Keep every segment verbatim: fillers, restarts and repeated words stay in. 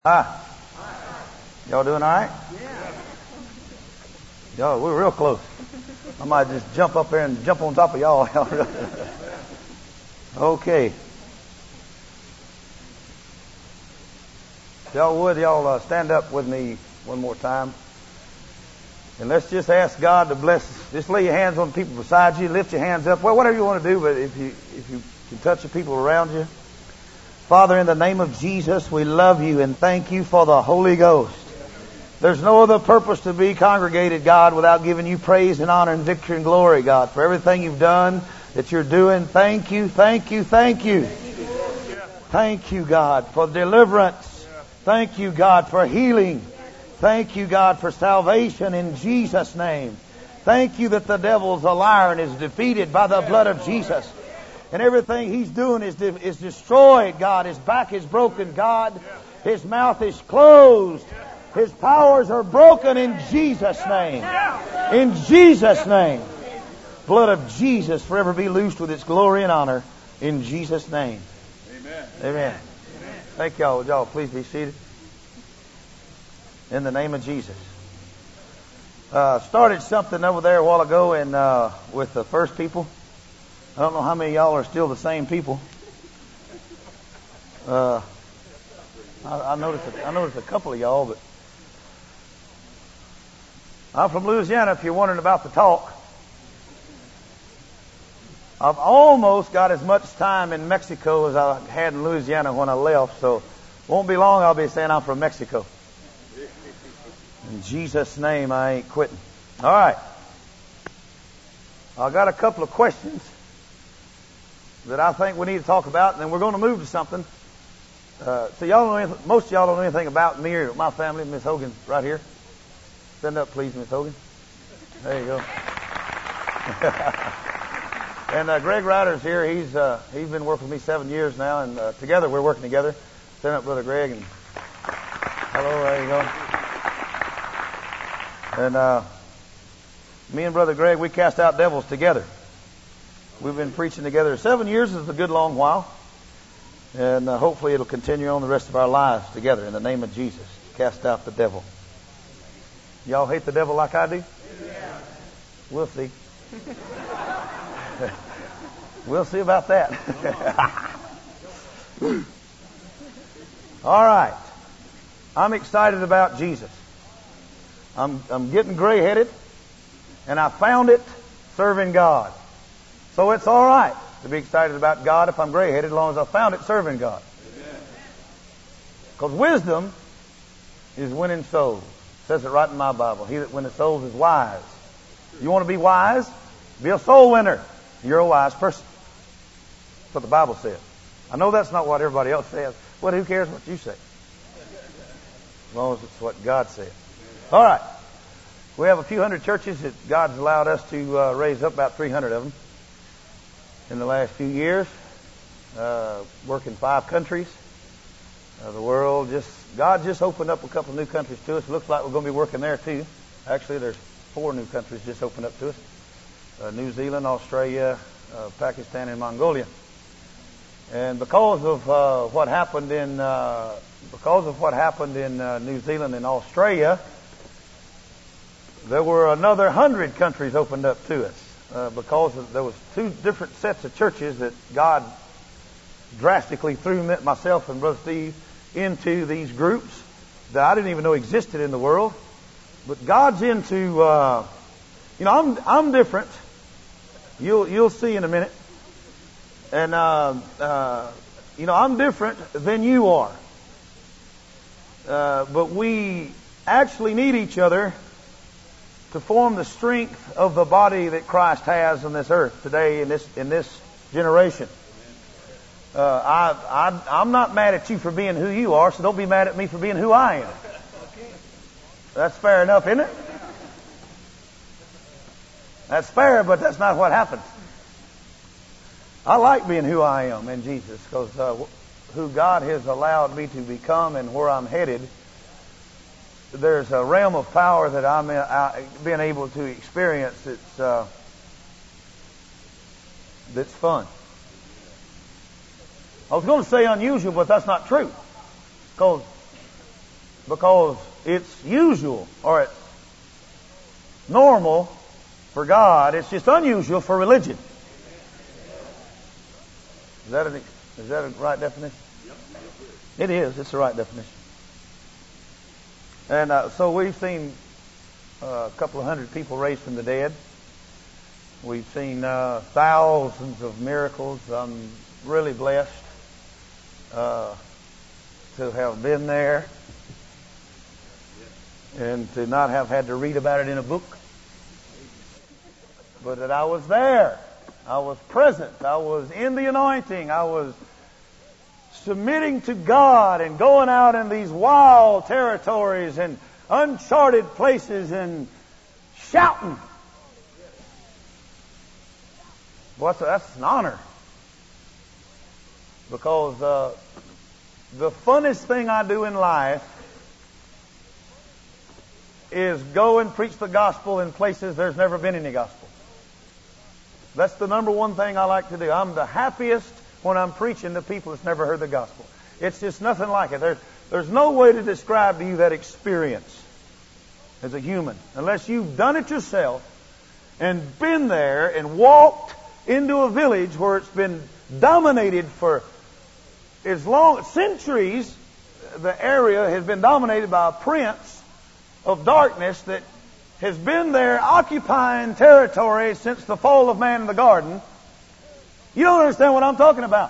Hi. Y'all doing all right? Y'all, we're real close. I might just jump up there and jump on top of y'all. Okay. If y'all would, y'all uh, stand up with me one more time. And let's just ask God to bless. Just lay your hands on the people beside you. Lift your hands up. Well, whatever you want to do, but if you if you can touch the people around you. Father, in the name of Jesus, we love you and thank you for the Holy Ghost. There's no other purpose to be congregated, God, without giving you praise and honor and victory and glory, God, for everything you've done, that you're doing. Thank you, thank you, thank you. Thank you, God, for deliverance. Thank you, God, for healing. Thank you, God, for salvation in Jesus' name. Thank you that the devil's a liar and is defeated by the blood of Jesus. And everything he's doing is de- is destroyed, God. His back is broken, God. His mouth is closed. His powers are broken in Jesus' name. In Jesus' name. Blood of Jesus forever be loosed with its glory and honor. In Jesus' name. Amen. Amen. Thank y'all. Would y'all please be seated? In the name of Jesus. Uh, started something over there a while ago and uh, with the first people. I don't know how many of y'all are still the same people. Uh, I, I noticed a, I noticed a couple of y'all, but I'm from Louisiana. If you're wondering about the talk, I've almost got as much time in Mexico as I had in Louisiana when I left. So, won't be long. I'll be saying I'm from Mexico. In Jesus' name, I ain't quitting. All right. I got a couple of questions that I think we need to talk about, and then we're going to move to something. Uh, so y'all know anything, most of y'all don't know anything about me or my family. Miss Hogan, right here. Stand up, please, Miss Hogan. There you go. And uh, Greg Ryder's here. He's uh, he's been working with me seven years now, and uh, together we're working together. Stand up, Brother Greg, and hello. There you go. And uh, me and Brother Greg, we cast out devils together. We've been preaching together. Seven years is a good long while. And uh, hopefully it'll continue on the rest of our lives together in the name of Jesus. Cast out the devil. Y'all hate the devil like I do? Yeah. We'll see. We'll see about that. All right. I'm excited about Jesus. I'm, I'm getting gray-headed, and I found it serving God. So it's all right to be excited about God if I'm gray-headed, as long as I found it serving God. Because wisdom is winning souls. It says it right in my Bible. He that winneth souls is wise. You want to be wise? Be a soul winner. You're a wise person. That's what the Bible says. I know that's not what everybody else says. But who cares what you say? As long as it's what God said. All right. We have a few hundred churches that God's allowed us to uh, raise up, about three hundred of them. In the last few years, uh, work in five countries. Uh, the world just, God just opened up a couple of new countries to us. Looks like we're going to be working there too. Actually, there's four new countries just opened up to us. Uh, New Zealand, Australia, uh, Pakistan, and Mongolia. And because of uh, what happened in, uh, because of what happened in uh, New Zealand and Australia, there were another hundred countries opened up to us. Uh, because of, there was two different sets of churches that God drastically threw myself and Brother Steve into these groups that I didn't even know existed in the world. But God's into, uh, you know, I'm I'm different. You'll you'll see in a minute. And uh, uh, you know, I'm different than you are. Uh, but we actually need each other to form the strength of the body that Christ has on this earth today in this in this generation. Uh, I, I I'm not mad at you for being who you are, so don't be mad at me for being who I am. That's fair enough, isn't it? That's fair, but that's not what happens. I like being who I am in Jesus, because uh, who God has allowed me to become and where I'm headed. There's a realm of power that I'm uh, being able to experience that's uh, that's fun. I was going to say unusual, but that's not true. Because because it's usual or it's normal for God. It's just unusual for religion. Is that a, is that a right definition? It is. It's the right definition. And uh, so we've seen uh, a couple of hundred people raised from the dead. We've seen uh, thousands of miracles. I'm really blessed uh, to have been there and to not have had to read about it in a book, but that I was there. I was present. I was in the anointing. I was submitting to God and going out in these wild territories and uncharted places and shouting. Boy, that's, that's an honor. Because uh, the funnest thing I do in life is go and preach the gospel in places there's never been any gospel. That's the number one thing I like to do. I'm the happiest when I'm preaching to people that's never heard the gospel. It's just nothing like it. There's, there's no way to describe to you that experience as a human unless you've done it yourself and been there and walked into a village where it's been dominated for as long centuries. The area has been dominated by a prince of darkness that has been there occupying territory since the fall of man in the garden. You don't understand what I'm talking about.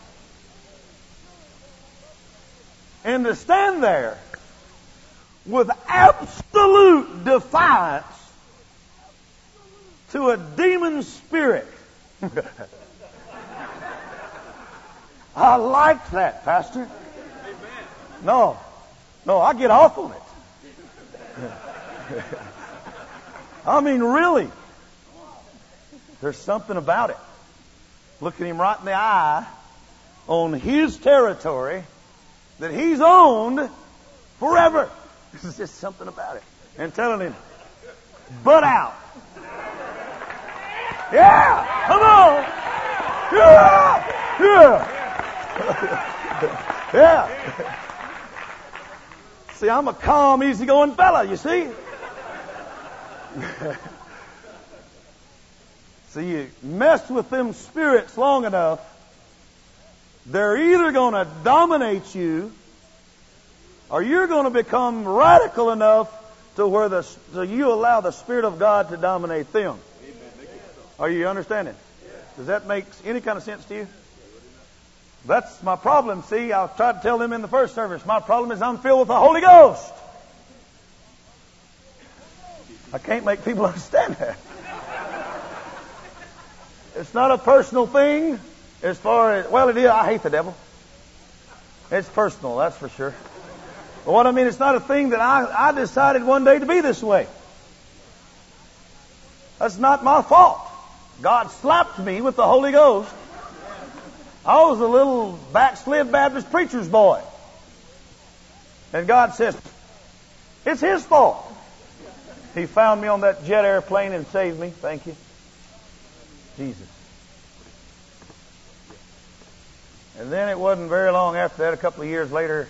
And to stand there with absolute defiance to a demon spirit. I like that, Pastor. No, no, I get off on it. I mean, really. There's something about it. Looking him right in the eye on his territory that he's owned forever. There's just something about it. And telling him, butt out. Yeah, come on. Yeah, yeah. Yeah. See, I'm a calm, easygoing fella, you see. See, you mess with them spirits long enough, they're either going to dominate you or you're going to become radical enough to where the, so you allow the Spirit of God to dominate them. Are you understanding? Does that make any kind of sense to you? That's my problem. See, I tried to tell them in the first service, my problem is I'm filled with the Holy Ghost. I can't make people understand that. It's not a personal thing as far as, well, it is. I hate the devil. It's personal, that's for sure. But what I mean, it's not a thing that I, I decided one day to be this way. That's not my fault. God slapped me with the Holy Ghost. I was a little backslid Baptist preacher's boy. And God says, it's His fault. He found me on that jet airplane and saved me. Thank you, Jesus. And then it wasn't very long after that, a couple of years later.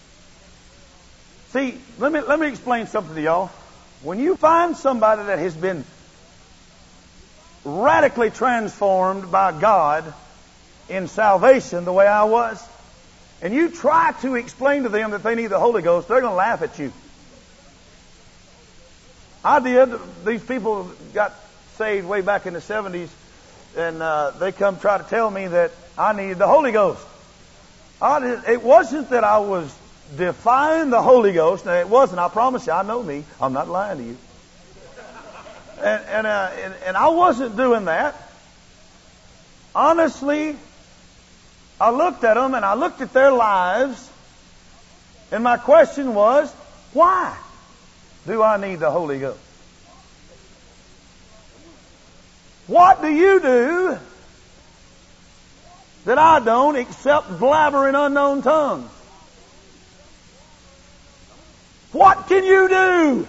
See, let me let me explain something to y'all. When you find somebody that has been radically transformed by God in salvation the way I was, and you try to explain to them that they need the Holy Ghost, they're going to laugh at you. I did. These people got saved way back in the seventies, and uh, they come try to tell me that I needed the Holy Ghost. I did, it wasn't that I was defying the Holy Ghost. Now, it wasn't. I promise you, I know me. I'm not lying to you. And and, uh, and and I wasn't doing that. Honestly, I looked at them and I looked at their lives, and my question was, why do I need the Holy Ghost? What do you do that I don't except blabber in unknown tongues? What can you do?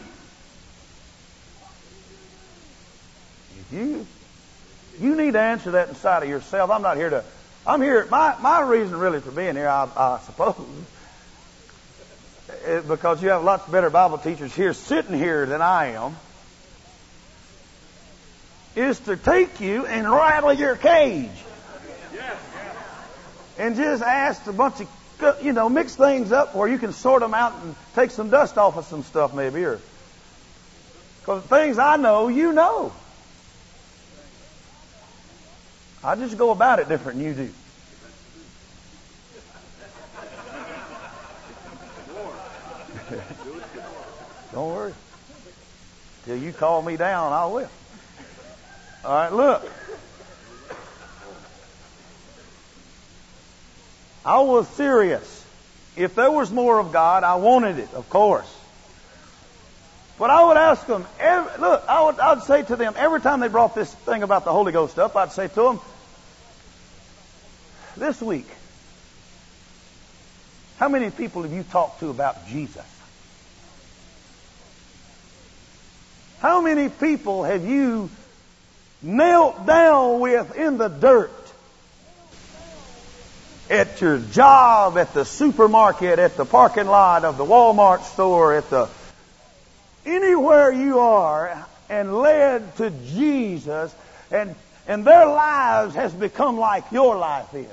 You, you need to answer that inside of yourself. I'm not here to, I'm here, my, my reason really for being here, I, I suppose, it, because you have lots better Bible teachers here sitting here than I am, is to take you and rattle your cage. And just ask a bunch of, you know, mix things up where you can sort them out and take some dust off of some stuff maybe. Or, because things I know, you know. I just go about it different than you do. Don't worry. Till you call me down, I will. All right, look. I was serious. If there was more of God, I wanted it, of course. But I would ask them, every, look, I would I'd say to them, every time they brought this thing about the Holy Ghost up, I'd say to them, this week, how many people have you talked to about Jesus? How many people have you knelt down with in the dirt? At your job, at the supermarket, at the parking lot of the Walmart store, at the anywhere you are, and led to Jesus, and and their lives has become like your life is.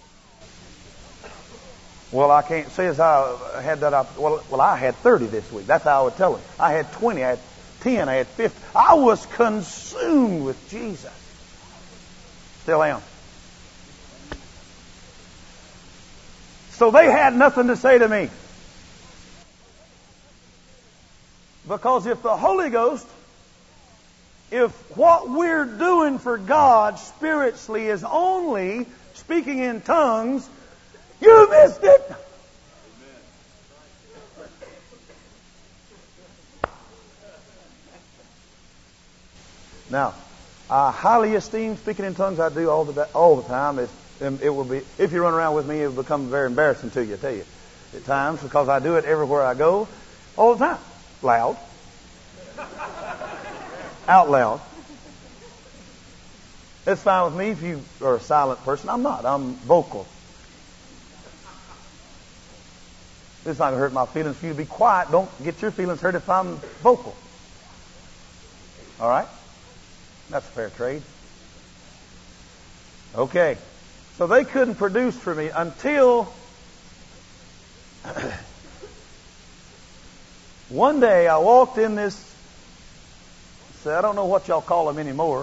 Well, I can't say as I had that. Op- well, well, I had thirty this week. That's how I would tell them. I had twenty. I had ten. I had fifty. I was consumed with Jesus. Still am. So they had nothing to say to me. Because if the Holy Ghost, if what we're doing for God spiritually is only speaking in tongues, you missed it. Now, I highly esteem speaking in tongues. I do all the all the time. It's, it will be, if you run around with me, it will become very embarrassing to you, I tell you, at times, because I do it everywhere I go, all the time. Loud. Out loud. It's fine with me if you are a silent person. I'm not. I'm vocal. It's not going to hurt my feelings for you to be quiet. Don't get your feelings hurt if I'm vocal. All right? That's a fair trade. Okay. So they couldn't produce for me until one day I walked in this, say, I don't know what y'all call them anymore.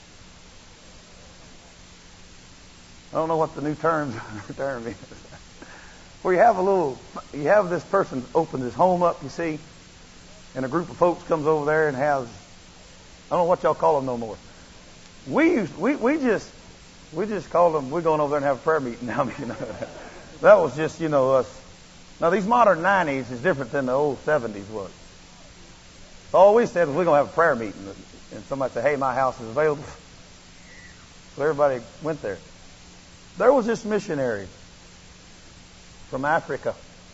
I don't know what the new term, term is. Where you have a little, you have this person open his home up, you see, and a group of folks comes over there and has, I don't know what y'all call them no more. We used, we, we just, we just called them, we're going over there and have a prayer meeting now. You know, that was just, you know, us. Now these modern nineties is different than the old seventies was. All we said was we're going to have a prayer meeting. And somebody said, hey, my house is available. So everybody went there. There was this missionary from Africa,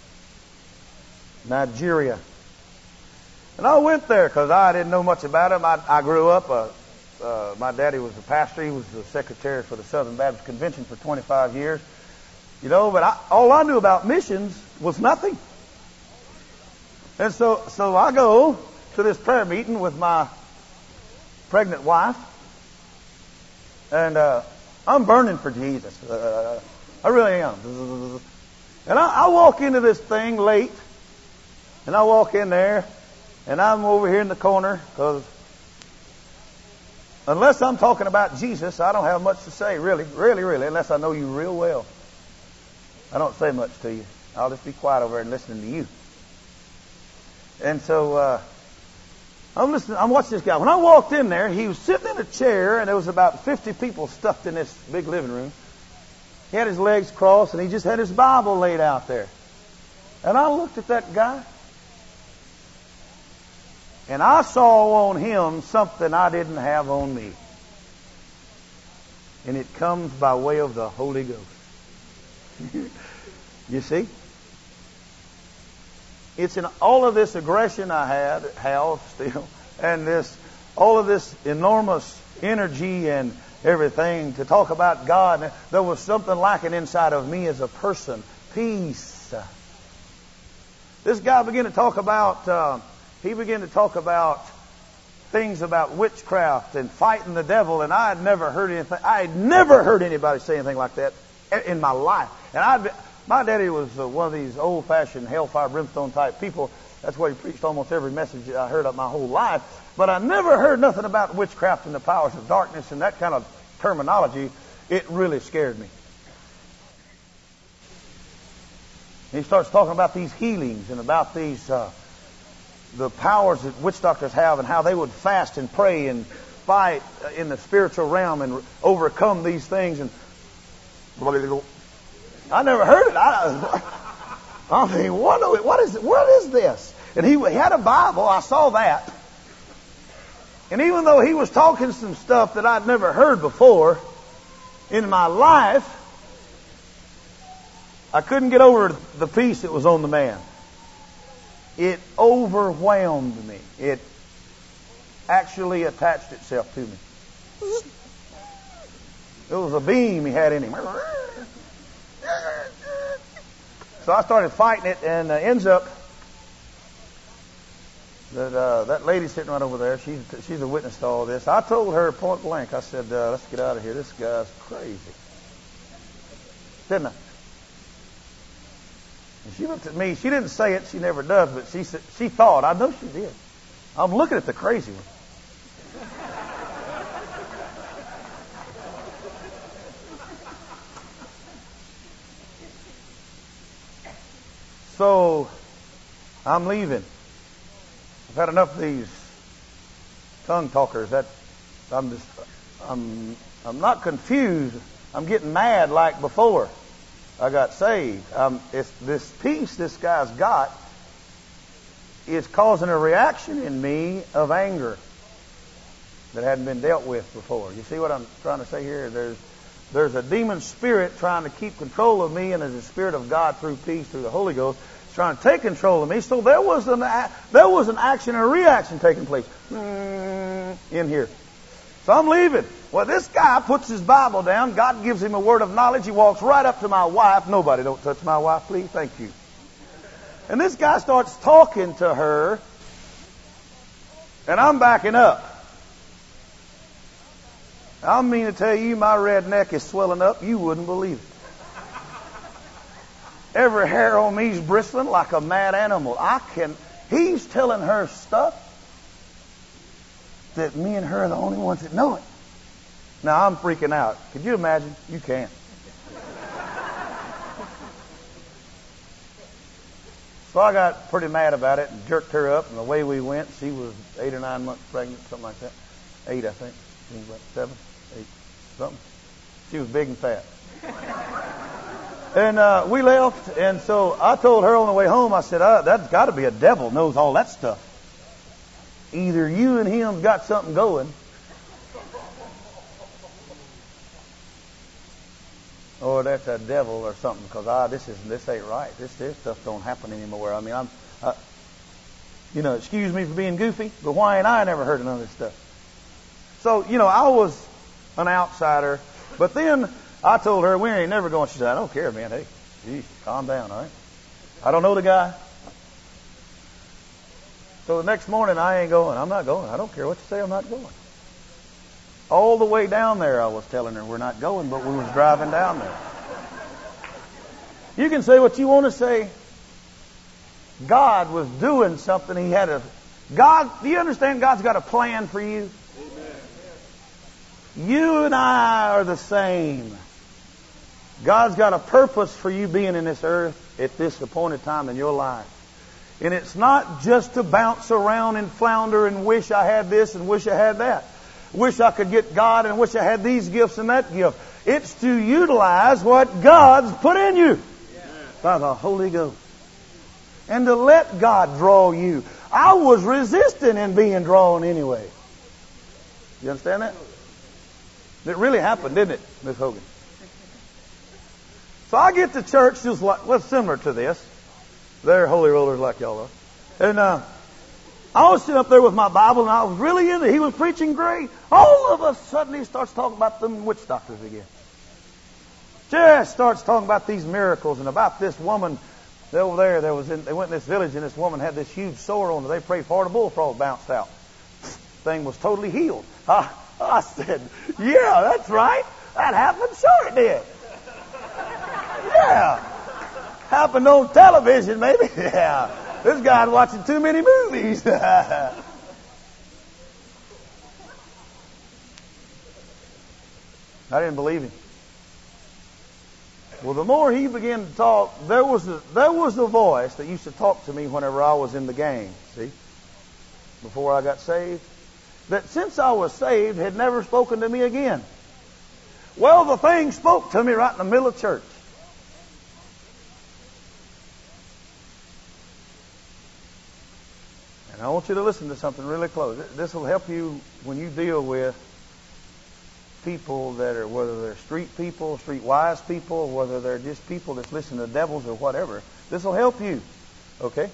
Nigeria. And I went there because I didn't know much about him. I, I grew up, uh, uh, my daddy was a pastor. He was the secretary for the Southern Baptist Convention for twenty-five years. You know, but I, all I knew about missions was nothing. And so, so I go to this prayer meeting with my pregnant wife. And uh, I'm burning for Jesus. Uh, I really am. And I, I walk into this thing late. And I walk in there. And I'm over here in the corner. Because unless I'm talking about Jesus, I don't have much to say, really, really, really. Unless I know you real well. I don't say much to you. I'll just be quiet over there and listening to you. And so uh, I'm listening. I'm watching this guy. When I walked in there, he was sitting in a chair, and there was about fifty people stuffed in this big living room. He had his legs crossed, and he just had his Bible laid out there. And I looked at that guy, and I saw on him something I didn't have on me. And it comes by way of the Holy Ghost. You see? It's in all of this aggression I had, have still, and this, all of this enormous energy and everything to talk about God. There was something lacking inside of me as a person. Peace. This guy began to talk about, uh, he began to talk about things about witchcraft and fighting the devil, and I had never heard anything. I had never heard anybody say anything like that in my life. And I, my daddy was uh, one of these old-fashioned hellfire brimstone type people. That's what he preached almost every message I heard of my whole life. But I never heard nothing about witchcraft and the powers of darkness and that kind of terminology. It really scared me. And he starts talking about these healings and about these uh, the powers that witch doctors have and how they would fast and pray and fight in the spiritual realm and overcome these things. And I never heard it. I, I mean, what, what is it? What is this? And he, he had a Bible. I saw that. And even though he was talking some stuff that I'd never heard before in my life, I couldn't get over the peace that was on the man. It overwhelmed me. It actually attached itself to me. It was a beam he had in him. So I started fighting it, and uh, ends up that uh, that lady sitting right over there, she's she's a witness to all this. I told her point blank, I said, uh, let's get out of here. This guy's crazy. Didn't I? And she looked at me. She didn't say it. She never does, but she said, she thought. I know she did. I'm looking at the crazy one. So I'm leaving. I've had enough of these tongue talkers. That I'm just I'm I'm not confused. I'm getting mad like before I got saved. Um, it's this peace this guy's got is causing a reaction in me of anger that hadn't been dealt with before. You see what I'm trying to say here? There's there's a demon spirit trying to keep control of me, and there's a spirit of God through peace, through the Holy Ghost, trying to take control of me. So there was an there was an action and a reaction taking place in here. So I'm leaving. Well, this guy puts his Bible down. God gives him a word of knowledge. He walks right up to my wife. Nobody, don't touch my wife, please. Thank you. And this guy starts talking to her, and I'm backing up. I mean to tell you, my red neck is swelling up. You wouldn't believe it. Every hair on me is bristling like a mad animal. I can. He's telling her stuff that me and her are the only ones that know it. Now I'm freaking out. Could you imagine? You can't. So I got pretty mad about it and jerked her up, and away we went. She was eight or nine months pregnant, something like that. Eight, I think. Seven, eight, something. She was big and fat. And uh, we left, and so I told her on the way home, I said, uh, that's got to be a devil, knows all that stuff. Either you and him got something going, or that's a devil or something, because ah, this isn't, this ain't right. This, this stuff don't happen anymore. I mean, I'm, uh, you know, excuse me for being goofy, but why ain't I never heard of none of this stuff? So, you know, I was an outsider, but then I told her, we ain't never going. She said, I don't care, man. Hey, geez, calm down, all right? I don't know the guy. So the next morning, I ain't going. I'm not going. I don't care what you say, I'm not going. All the way down there, I was telling her we're not going, but we was driving down there. You can say what you want to say. God was doing something. He had a... God, do you understand God's got a plan for you? Amen. You and I are the same. God's got a purpose for you being in this earth at this appointed time in your life. And it's not just to bounce around and flounder and wish I had this and wish I had that. Wish I could get God and wish I had these gifts and that gift. It's to utilize what God's put in you by the Holy Ghost. And to let God draw you. I was resisting in being drawn anyway. You understand that? It really happened, didn't it, Miss Hogan? So I get to church just like, well, similar to this. They're holy rollers like y'all are. And uh, I was sitting up there with my Bible, and I was really into it. He was preaching great. All of a sudden, he starts talking about them witch doctors again. Just starts talking about these miracles and about this woman Over there, there was in, they went in this village, and this woman had this huge sore on her. They prayed for her, and a bullfrog bounced out. Thing was totally healed. I, I said, yeah, that's right. That happened. Sure it did. Yeah. Happened on television, maybe. Yeah. This guy's watching too many movies. I didn't believe him. Well, the more he began to talk, there was a, there was a voice that used to talk to me whenever I was in the gang, see, before I got saved, that since I was saved had never spoken to me again. Well, the thing spoke to me right in the middle of church. And I want you to listen to something really close. This will help you when you deal with people that are, whether they're street people, street wise people, whether they're just people that's listening to devils or whatever. This will help you. Okay?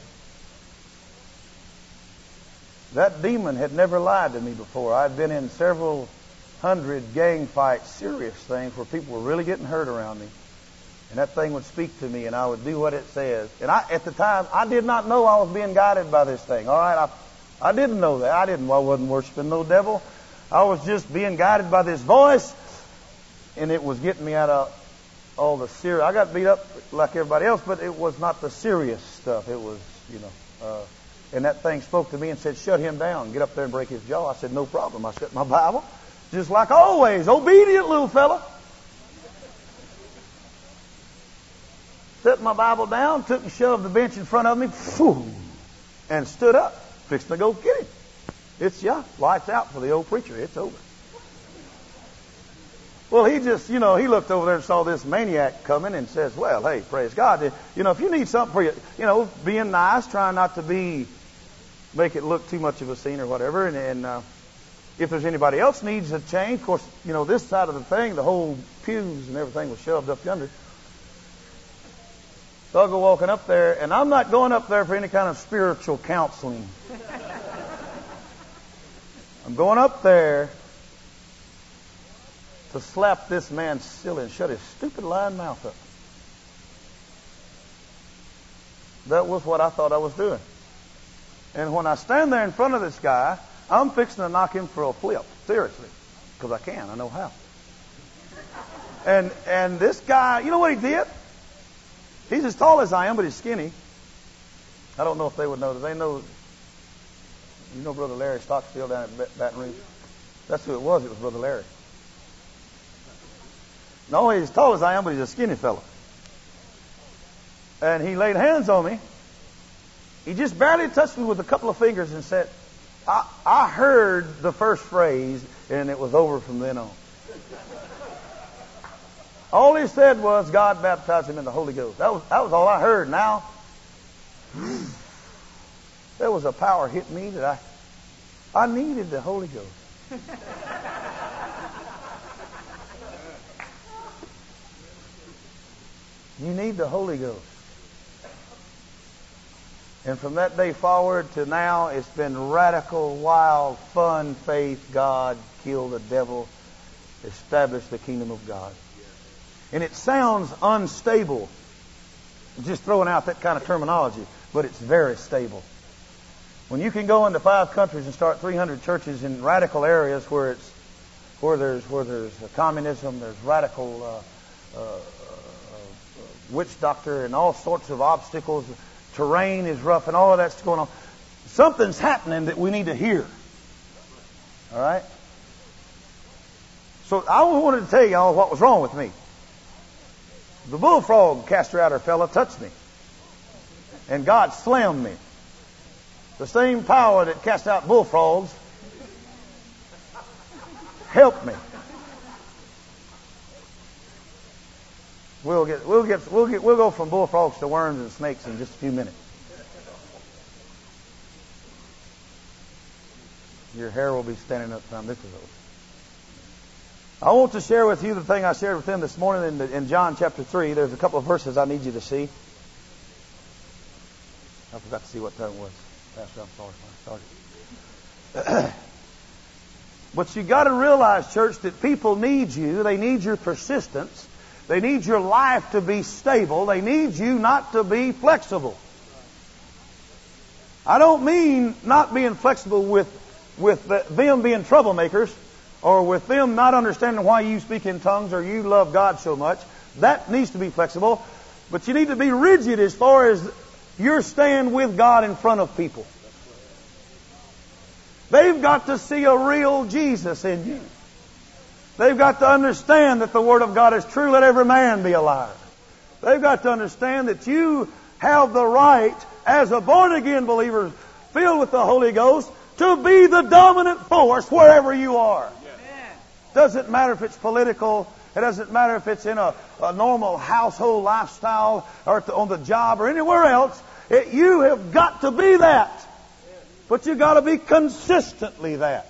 That demon had never lied to me before. I'd been in several hundred gang fights, serious things, where people were really getting hurt around me. And that thing would speak to me, and I would do what it says. And I, at the time, I did not know I was being guided by this thing. All right? I, I didn't know that. I didn't. I wasn't worshiping no devil. I was just being guided by this voice, and it was getting me out of all the serious. I got beat up like everybody else, but it was not the serious stuff. It was, you know. Uh, and that thing spoke to me and said, shut him down. Get up there and break his jaw. I said, no problem. I shut my Bible. Just like always. Obedient little fella. Set my Bible down, took and shoved the bench in front of me, phew, and stood up, fixing to go get him. It's, yeah, lights out for the old preacher. It's over. Well, he just, you know, he looked over there and saw this maniac coming and says, well, hey, praise God. You know, if you need something for you, you know, being nice, trying not to be, make it look too much of a scene or whatever. And, and uh, if there's anybody else needs a change, of course, you know, this side of the thing, the whole pews and everything was shoved up yonder. So I'll go walking up there, and I'm not going up there for any kind of spiritual counseling. I'm going up there to slap this man silly and shut his stupid lying mouth up. That was what I thought I was doing. And when I stand there in front of this guy, I'm fixing to knock him for a flip. Seriously. Because I can. I know how. And and this guy, you know what he did? He's as tall as I am, but he's skinny. I don't know if they would know. Do they know? You know Brother Larry Stockstill down at Baton Rouge? That's who it was. It was Brother Larry. No, he's as tall as I am, but he's a skinny fellow. And he laid hands on me. He just barely touched me with a couple of fingers and said, I, I heard the first phrase, and it was over from then on. All he said was, God baptized him in the Holy Ghost. That was, that was all I heard. Now, there was a power hit me that I, I needed the Holy Ghost. You need the Holy Ghost. And from that day forward to now, it's been radical, wild, fun, faith, God, kill the devil, establish the kingdom of God. And it sounds unstable, just throwing out that kind of terminology, but it's very stable. When you can go into five countries and start three hundred churches in radical areas where it's where there's where there's communism, there's radical uh, uh, uh, witch doctor, and all sorts of obstacles. Terrain is rough, and all of that's going on. Something's happening that we need to hear. All right. So I wanted to tell y'all what was wrong with me. The bullfrog castrator fella touched me, and God slammed me. The same power that cast out bullfrogs helped me. We'll get, we'll get, we'll get, we'll go from bullfrogs to worms and snakes in just a few minutes. Your hair will be standing up time this is over. I want to share with you the thing I shared with them this morning in, the, in John chapter three. There's a couple of verses I need you to see. I forgot to see what time it was. Pastor, I'm sorry. Sorry. But you got to realize, church, that people need you. They need your persistence. They need your life to be stable. They need you not to be flexible. I don't mean not being flexible with, with the, them being troublemakers, or with them not understanding why you speak in tongues or you love God so much. That needs to be flexible. But you need to be rigid as far as your stand with God in front of people. They've got to see a real Jesus in you. They've got to understand that the Word of God is true. Let every man be a liar. They've got to understand that you have the right, as a born-again believer filled with the Holy Ghost, to be the dominant force wherever you are. Doesn't matter if it's political. It doesn't matter if it's in a, a normal household lifestyle or at the, on the job or anywhere else. It, you have got to be that. But you've got to be consistently that.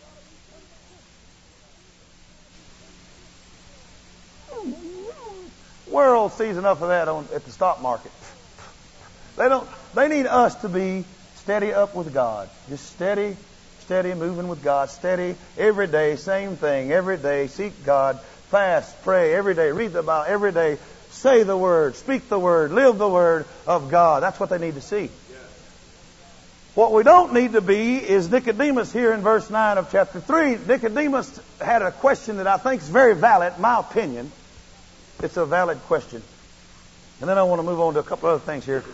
World sees enough of that on, at the stock market. They don't. They need us to be steady up with God. Just steady. Steady, moving with God. Steady, every day, same thing. Every day, seek God. Fast, pray, every day. Read the Bible, every day. Say the Word, speak the Word, live the Word of God. That's what they need to see. Yes. What we don't need to be is Nicodemus here in verse nine of chapter three. Nicodemus had a question that I think is very valid, in my opinion. It's a valid question. And then I want to move on to a couple other things here.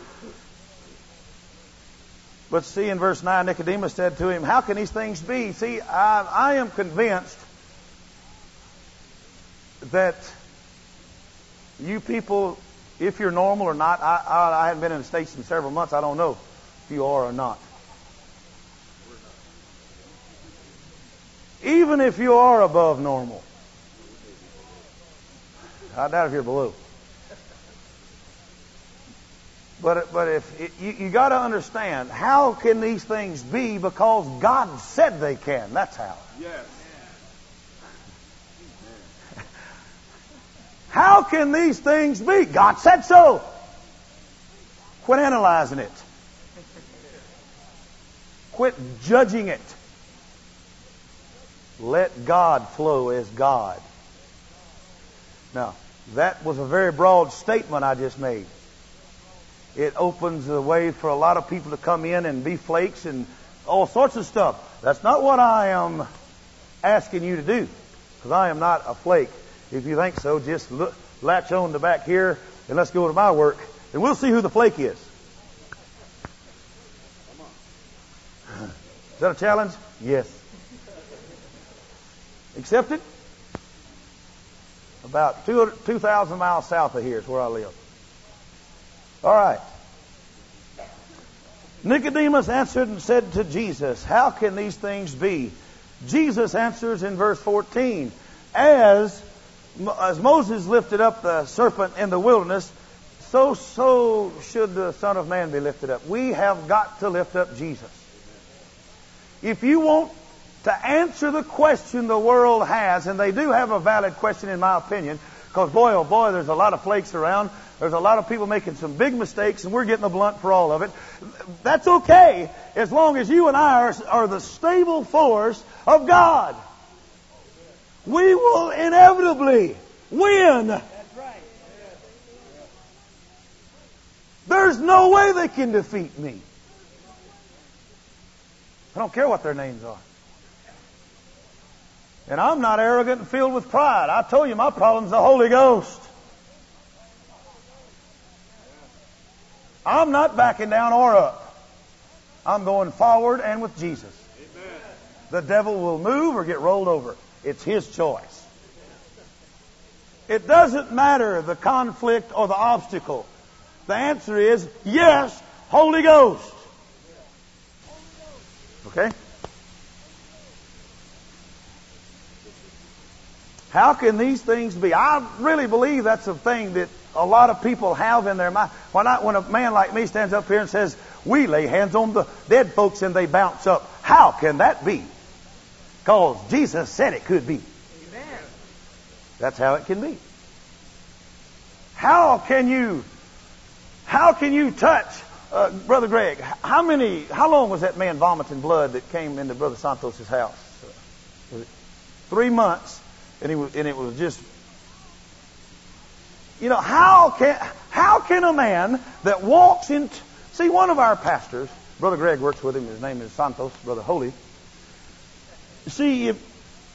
But see, in verse nine, Nicodemus said to him, how can these things be? See, I, I am convinced that you people, if you're normal or not, I, I, I haven't been in the States in several months. I don't know if you are or not. Even if you are above normal, I doubt if you're below. But but if it, you, you got to understand, how can these things be? Because God said they can. That's how. Yes. How can these things be? God said so. Quit analyzing it. Quit judging it. Let God flow as God. Now, that was a very broad statement I just made. It opens the way for a lot of people to come in and be flakes and all sorts of stuff. That's not what I am asking you to do, because I am not a flake. If you think so, just look, latch on to back here and let's go to my work, and we'll see who the flake is. Is that a challenge? Yes. Accepted? About two two thousand miles south of here is where I live. All right. Nicodemus answered and said to Jesus, how can these things be? Jesus answers in verse fourteen, as as Moses lifted up the serpent in the wilderness, so so should the Son of Man be lifted up. We have got to lift up Jesus. If you want to answer the question the world has, and they do have a valid question in my opinion, because boy, oh boy, there's a lot of flakes around. There's a lot of people making some big mistakes, and we're getting the blunt for all of it. That's okay, as long as you and I are, are the stable force of God. We will inevitably win. That's right. There's no way they can defeat me. I don't care what their names are. And I'm not arrogant and filled with pride. I told you my problem's the Holy Ghost. I'm not backing down or up. I'm going forward and with Jesus. Amen. The devil will move or get rolled over. It's his choice. It doesn't matter the conflict or the obstacle. The answer is yes, Holy Ghost. Okay? How can these things be? I really believe that's a thing that a lot of people have in their mind. When, I, when a man like me stands up here and says, we lay hands on the dead folks and they bounce up. How can that be? Because Jesus said it could be. Amen. That's how it can be. How can you, how can you touch, uh, Brother Greg, how many, how long was that man vomiting blood that came into Brother Santos' house? Was it three months. And, he was, and it was just You know, how can how can a man that walks in... See, one of our pastors, Brother Greg works with him. His name is Santos, Brother Holy. See, if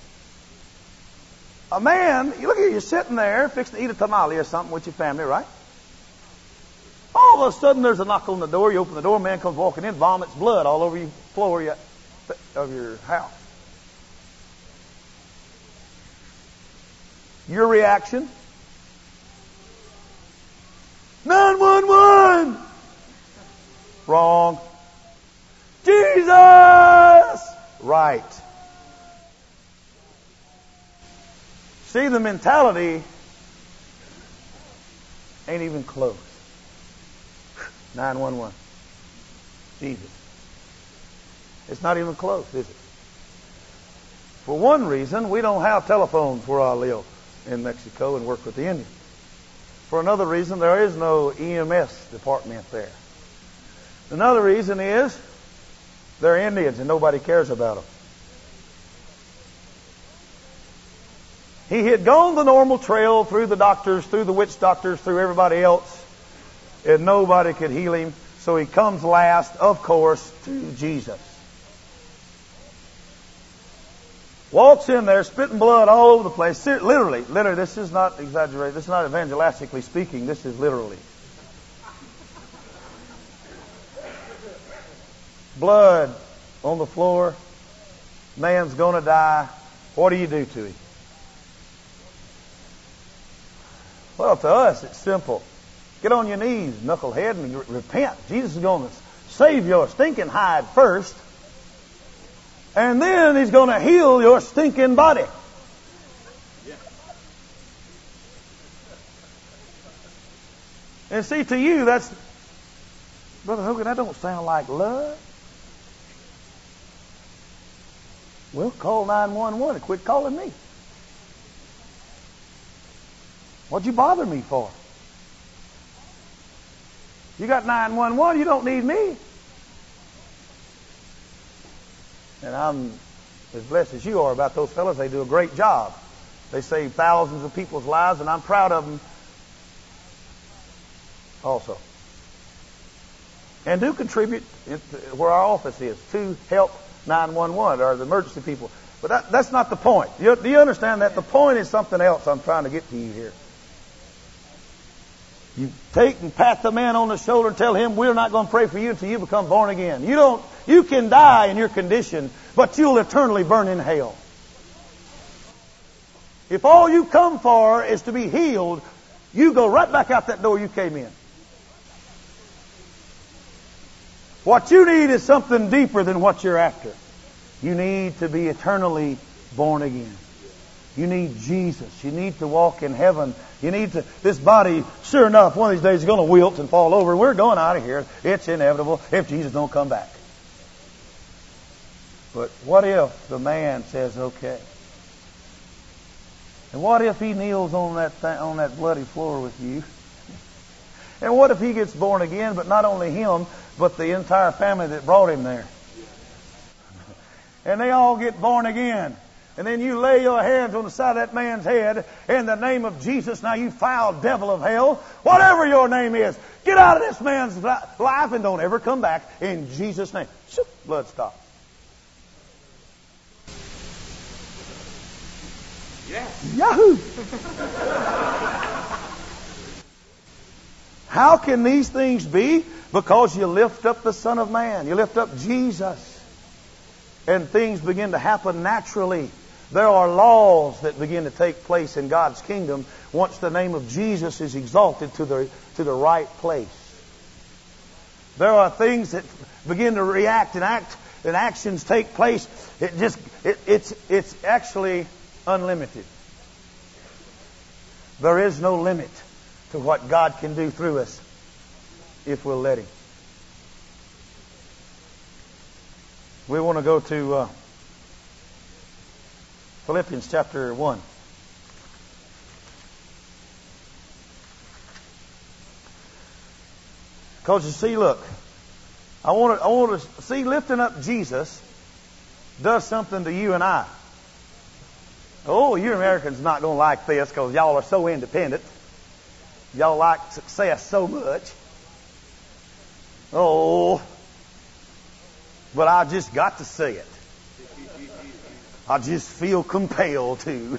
a man, you look at you, you're sitting there fixing to eat a tamale or something with your family, right? All of a sudden, there's a knock on the door. You open the door, a man comes walking in, vomits blood all over the floor of your house. Your reaction? nine one one! Wrong. Jesus! Right. See, the mentality ain't even close. nine one one. Jesus. It's not even close, is it? For one reason, we don't have telephones where I live in Mexico and work with the Indians. For another reason, there is no E M S department there. Another reason is they're Indians and nobody cares about them. He had gone the normal trail through the doctors, through the witch doctors, through everybody else, and nobody could heal him. So he comes last, of course, to Jesus. Walks in there, spitting blood all over the place. Literally, literally, this is not exaggerated. This is not evangelistically speaking. This is literally. Blood on the floor. Man's going to die. What do you do to him? Well, to us, it's simple. Get on your knees, knucklehead, and repent. Jesus is going to save your stinking hide first. And then He's going to heal your stinking body. And see, to you, that's... Brother Hogan, that don't sound like love. Well, call nine one one and quit calling me. What'd you bother me for? You got nine one one, you don't need me. And I'm as blessed as you are about those fellas. They do a great job. They save thousands of people's lives, and I'm proud of them also. And do contribute where our office is to help nine one one or the emergency people. But that, that's not the point. You, do you understand that? The point is something else I'm trying to get to you here. You take and pat the man on the shoulder and tell him, we're not going to pray for you until you become born again. You don't, you can die in your condition, but you'll eternally burn in hell. If all you come for is to be healed, you go right back out that door you came in. What you need is something deeper than what you're after. You need to be eternally born again. You need Jesus. You need to walk in heaven. You need to, this body, sure enough, one of these days is going to wilt and fall over. We're going out of here. It's inevitable if Jesus don't come back. But what if the man says, okay? And what if he kneels on that th- on that bloody floor with you? And what if he gets born again, but not only him, but the entire family that brought him there? And they all get born again. And then you lay your hands on the side of that man's head in the name of Jesus. Now, you foul devil of hell, whatever your name is, get out of this man's life and don't ever come back in Jesus' name. Shoop, blood stops. Yes. Yahoo! How can these things be? Because you lift up the Son of Man. You lift up Jesus. And things begin to happen naturally. There are laws that begin to take place in God's kingdom once the name of Jesus is exalted to the, to the right place. There are things that begin to react and act, and actions take place. It just, it, it's, it's actually unlimited. There is no limit to what God can do through us if we'll let Him. We want to go to uh, Philippians chapter one. Because you see, look, I want to, I want to see lifting up Jesus does something to you and I. Oh, you Americans not going to like this because y'all are so independent. Y'all like success so much. Oh, but I just got to say it. I just feel compelled to.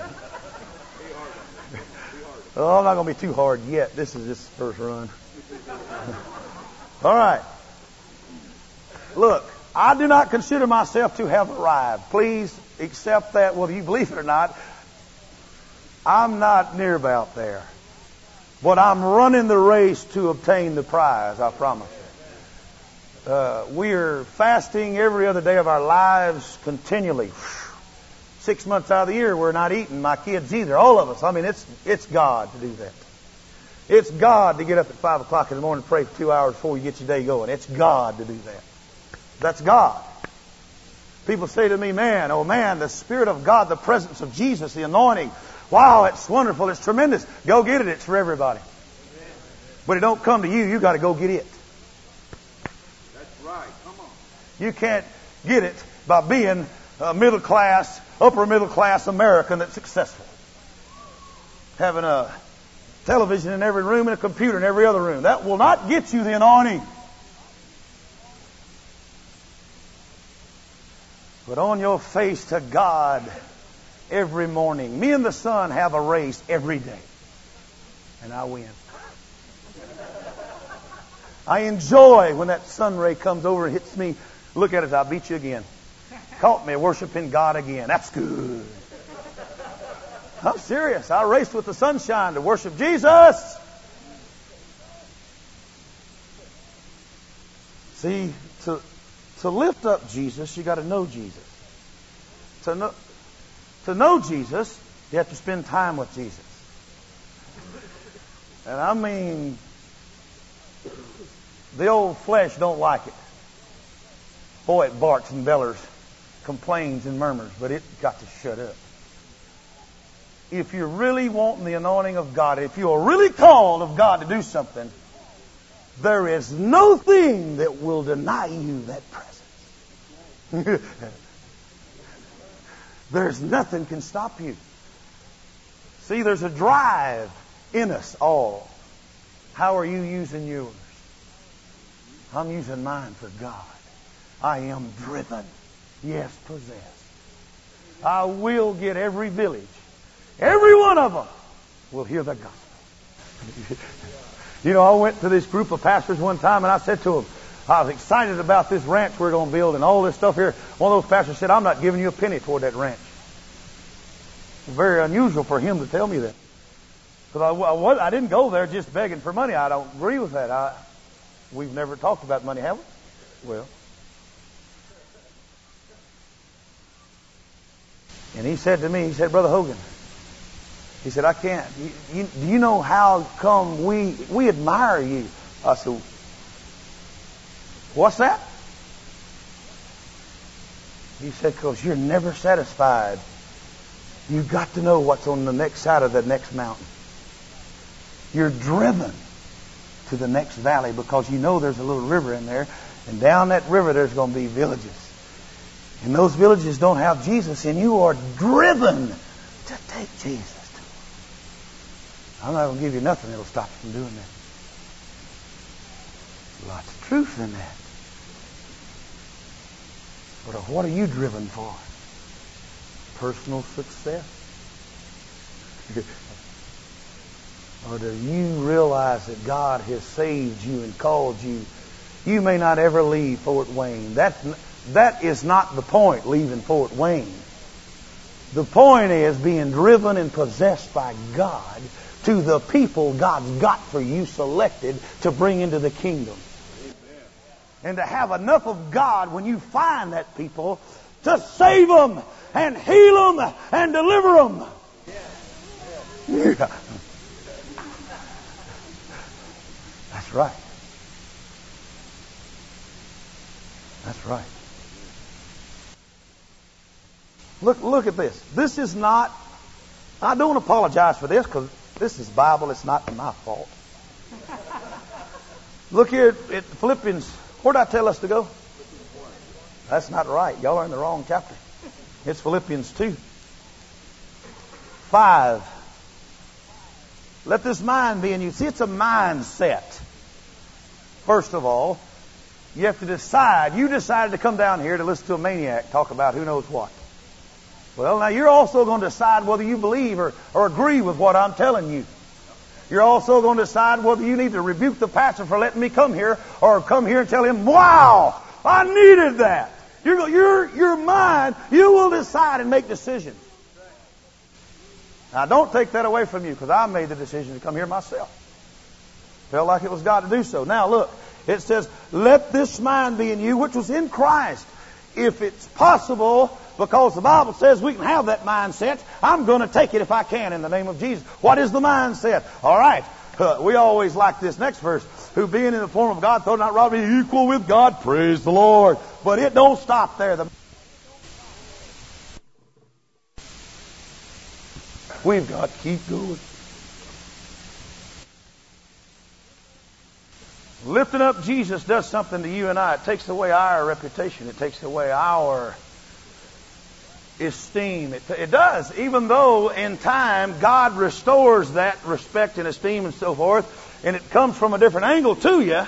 Oh, I'm not going to be too hard yet. This is just the first run. All right. Look, I do not consider myself to have arrived. Please accept that whether you believe it or not. I'm not near about there. But I'm running the race to obtain the prize, I promise you. Uh, we're fasting every other day of our lives continually. Six months out of the year, we're not eating. My kids either. All of us. I mean, it's it's God to do that. It's God to get up at five o'clock in the morning and pray for two hours before you get your day going. It's God to do that. That's God. People say to me, man, oh man, the Spirit of God, the presence of Jesus, the anointing. Wow, it's wonderful. It's tremendous. Go get it. It's for everybody. But it don't come to you. You got to go get it. That's right. Come on. You can't get it by being a middle class, upper middle class American that's successful. Having a television in every room and a computer in every other room. That will not get you the anointing. But on your face to God every morning. Me and the sun have a race every day. And I win. I enjoy when that sun ray comes over and hits me. Look at it, I beat you again. Caught me worshiping God again. That's good. I'm serious. I raced with the sunshine to worship Jesus. See, to to lift up Jesus, you got to know Jesus. To know, to know Jesus, you have to spend time with Jesus. And I mean, the old flesh don't like it. Boy, it barks and bellers, complains and murmurs, but it got to shut up. If you're really wanting the anointing of God, if you're really called of God to do something, there is no thing that will deny you that presence. There's nothing can stop you. See, there's a drive in us all. How are you using yours? I'm using mine for God. I am driven. Yes, possessed. I will get every village. Every one of them will hear the gospel. You know, I went to this group of pastors one time and I said to them, I was excited about this ranch we're going to build and all this stuff here. One of those pastors said, I'm not giving you a penny toward that ranch. It's very unusual for him to tell me that. Because I, I, I didn't go there just begging for money. I don't agree with that. I, we've never talked about money, have we? Well. And he said to me, he said, Brother Hogan, he said, I can't. You, you, do you know how come we we admire you? I said, what's that? He said, because you're never satisfied. You've got to know what's on the next side of the next mountain. You're driven to the next valley because you know there's a little river in there. And down that river there's going to be villages. And those villages don't have Jesus, and you are driven to take Jesus to them. I'm not going to give you nothing that'll stop you from doing that. Lots of truth in that. But what are you driven for? Personal success? Or do you realize that God has saved you and called you? You may not ever leave Fort Wayne. That, that is not the point, leaving Fort Wayne. The point is being driven and possessed by God to the people God's got for you selected to bring into the kingdom. And to have enough of God when you find that people to save them and heal them and deliver them. Yeah. That's right. That's right. Look, look at this. This is not, I don't apologize for this because this is Bible. It's not my fault. Look here at Philippians. Where did I tell us to go? That's not right. Y'all are in the wrong chapter. It's Philippians two. Five. Let this mind be in you. See, it's a mindset. First of all, you have to decide. You decided to come down here to listen to a maniac talk about who knows what. Well, now you're also going to decide whether you believe or, or agree with what I'm telling you. You're also going to decide whether you need to rebuke the pastor for letting me come here or come here and tell him, wow, I needed that. Your, your, your mind, you will decide and make decisions. Now, don't take that away from you, because I made the decision to come here myself. Felt like it was God to do so. Now, look, it says, let this mind be in you, which was in Christ. If it's possible, because the Bible says we can have that mindset, I'm going to take it if I can in the name of Jesus. What is the mindset? All right. Uh, we always like this next verse. Who being in the form of God, thought not robbery equal with God. Praise the Lord. But it don't stop there. The We've got to keep going. Lifting up Jesus does something to you and I. It takes away our reputation. It takes away our esteem. It, it does. Even though in time God restores that respect and esteem and so forth, and it comes from a different angle to you.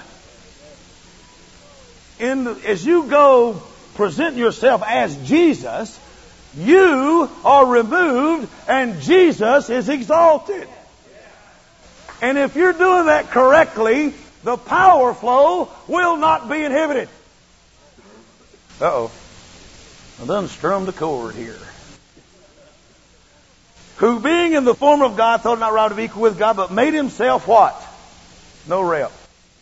In the, as you go present yourself as Jesus, you are removed and Jesus is exalted. And if you're doing that correctly, the power flow will not be inhibited. Uh-oh. I done strummed a chord here. Who being in the form of God thought not right to be equal with God, but made himself what? No rep.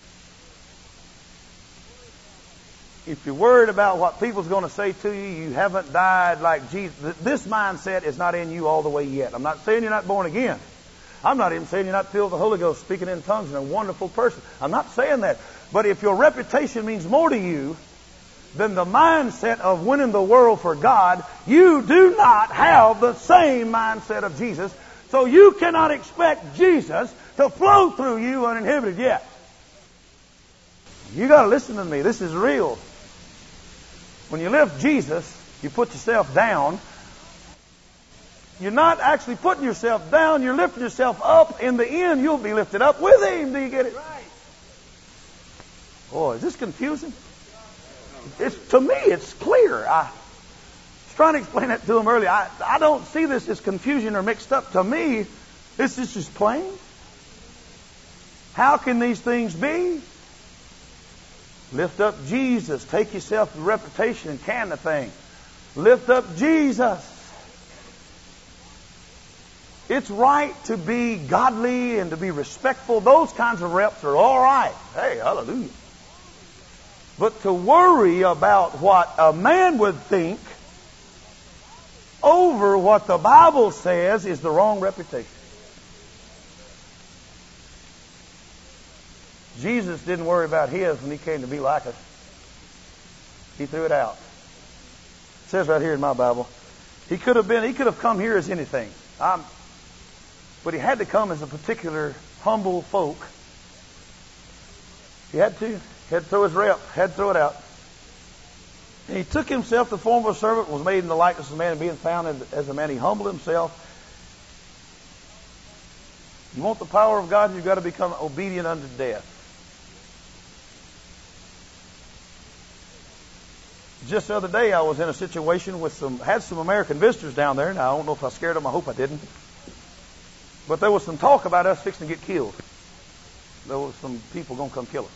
If you're worried about what people's going to say to you, you haven't died like Jesus. This mindset is not in you all the way yet. I'm not saying you're not born again. I'm not even saying you're not filled with the Holy Ghost, speaking in tongues, and a wonderful person. I'm not saying that. But if your reputation means more to you than the mindset of winning the world for God, you do not have the same mindset of Jesus. So you cannot expect Jesus to flow through you uninhibited yet. You got to listen to me. This is real. When you lift Jesus, you put yourself down. You're not actually putting yourself down. You're lifting yourself up. In the end, you'll be lifted up with Him. Do you get it? Right. Boy, is this confusing? It's, to me, it's clear. I was trying to explain that to him earlier. I, I don't see this as confusion or mixed up. To me, this is just plain. How can these things be? Lift up Jesus. Take yourself the reputation and can the thing. Lift up Jesus. It's right to be godly and to be respectful. Those kinds of reps are all right. Hey, hallelujah. But to worry about what a man would think over what the Bible says is the wrong reputation. Jesus didn't worry about his when He came to be like us. He threw it out. It says right here in my Bible, He could have been, He could have come here as anything. I'm, but He had to come as a particular humble folk. He had to. He had to throw His rep. Had to throw it out. And He took Himself the form of a servant, was made in the likeness of man, and being found as a man, He humbled Himself. You want the power of God, you've got to become obedient unto death. Just the other day, I was in a situation with some, had some American visitors down there. Now, I don't know if I scared them. I hope I didn't. But there was some talk about us fixing to get killed. There was some people going to come kill us.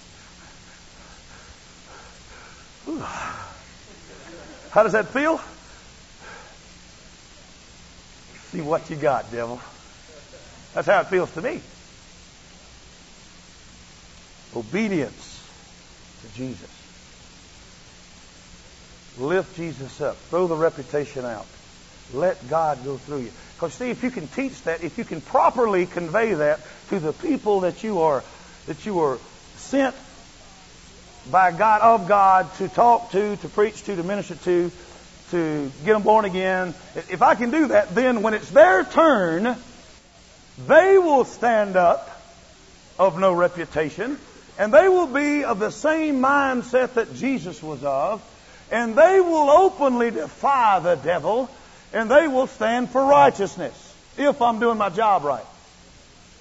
Whew. How does that feel? See what you got, devil. That's how it feels to me. Obedience to Jesus. Lift Jesus up. Throw the reputation out. Let God go through you. Because see, if you can teach that, if you can properly convey that to the people that you are that you are sent by God, of God, to talk to, to preach to, to minister to, to get them born again. If I can do that, then when it's their turn, they will stand up of no reputation, and they will be of the same mindset that Jesus was of, and they will openly defy the devil, and they will stand for righteousness, if I'm doing my job right.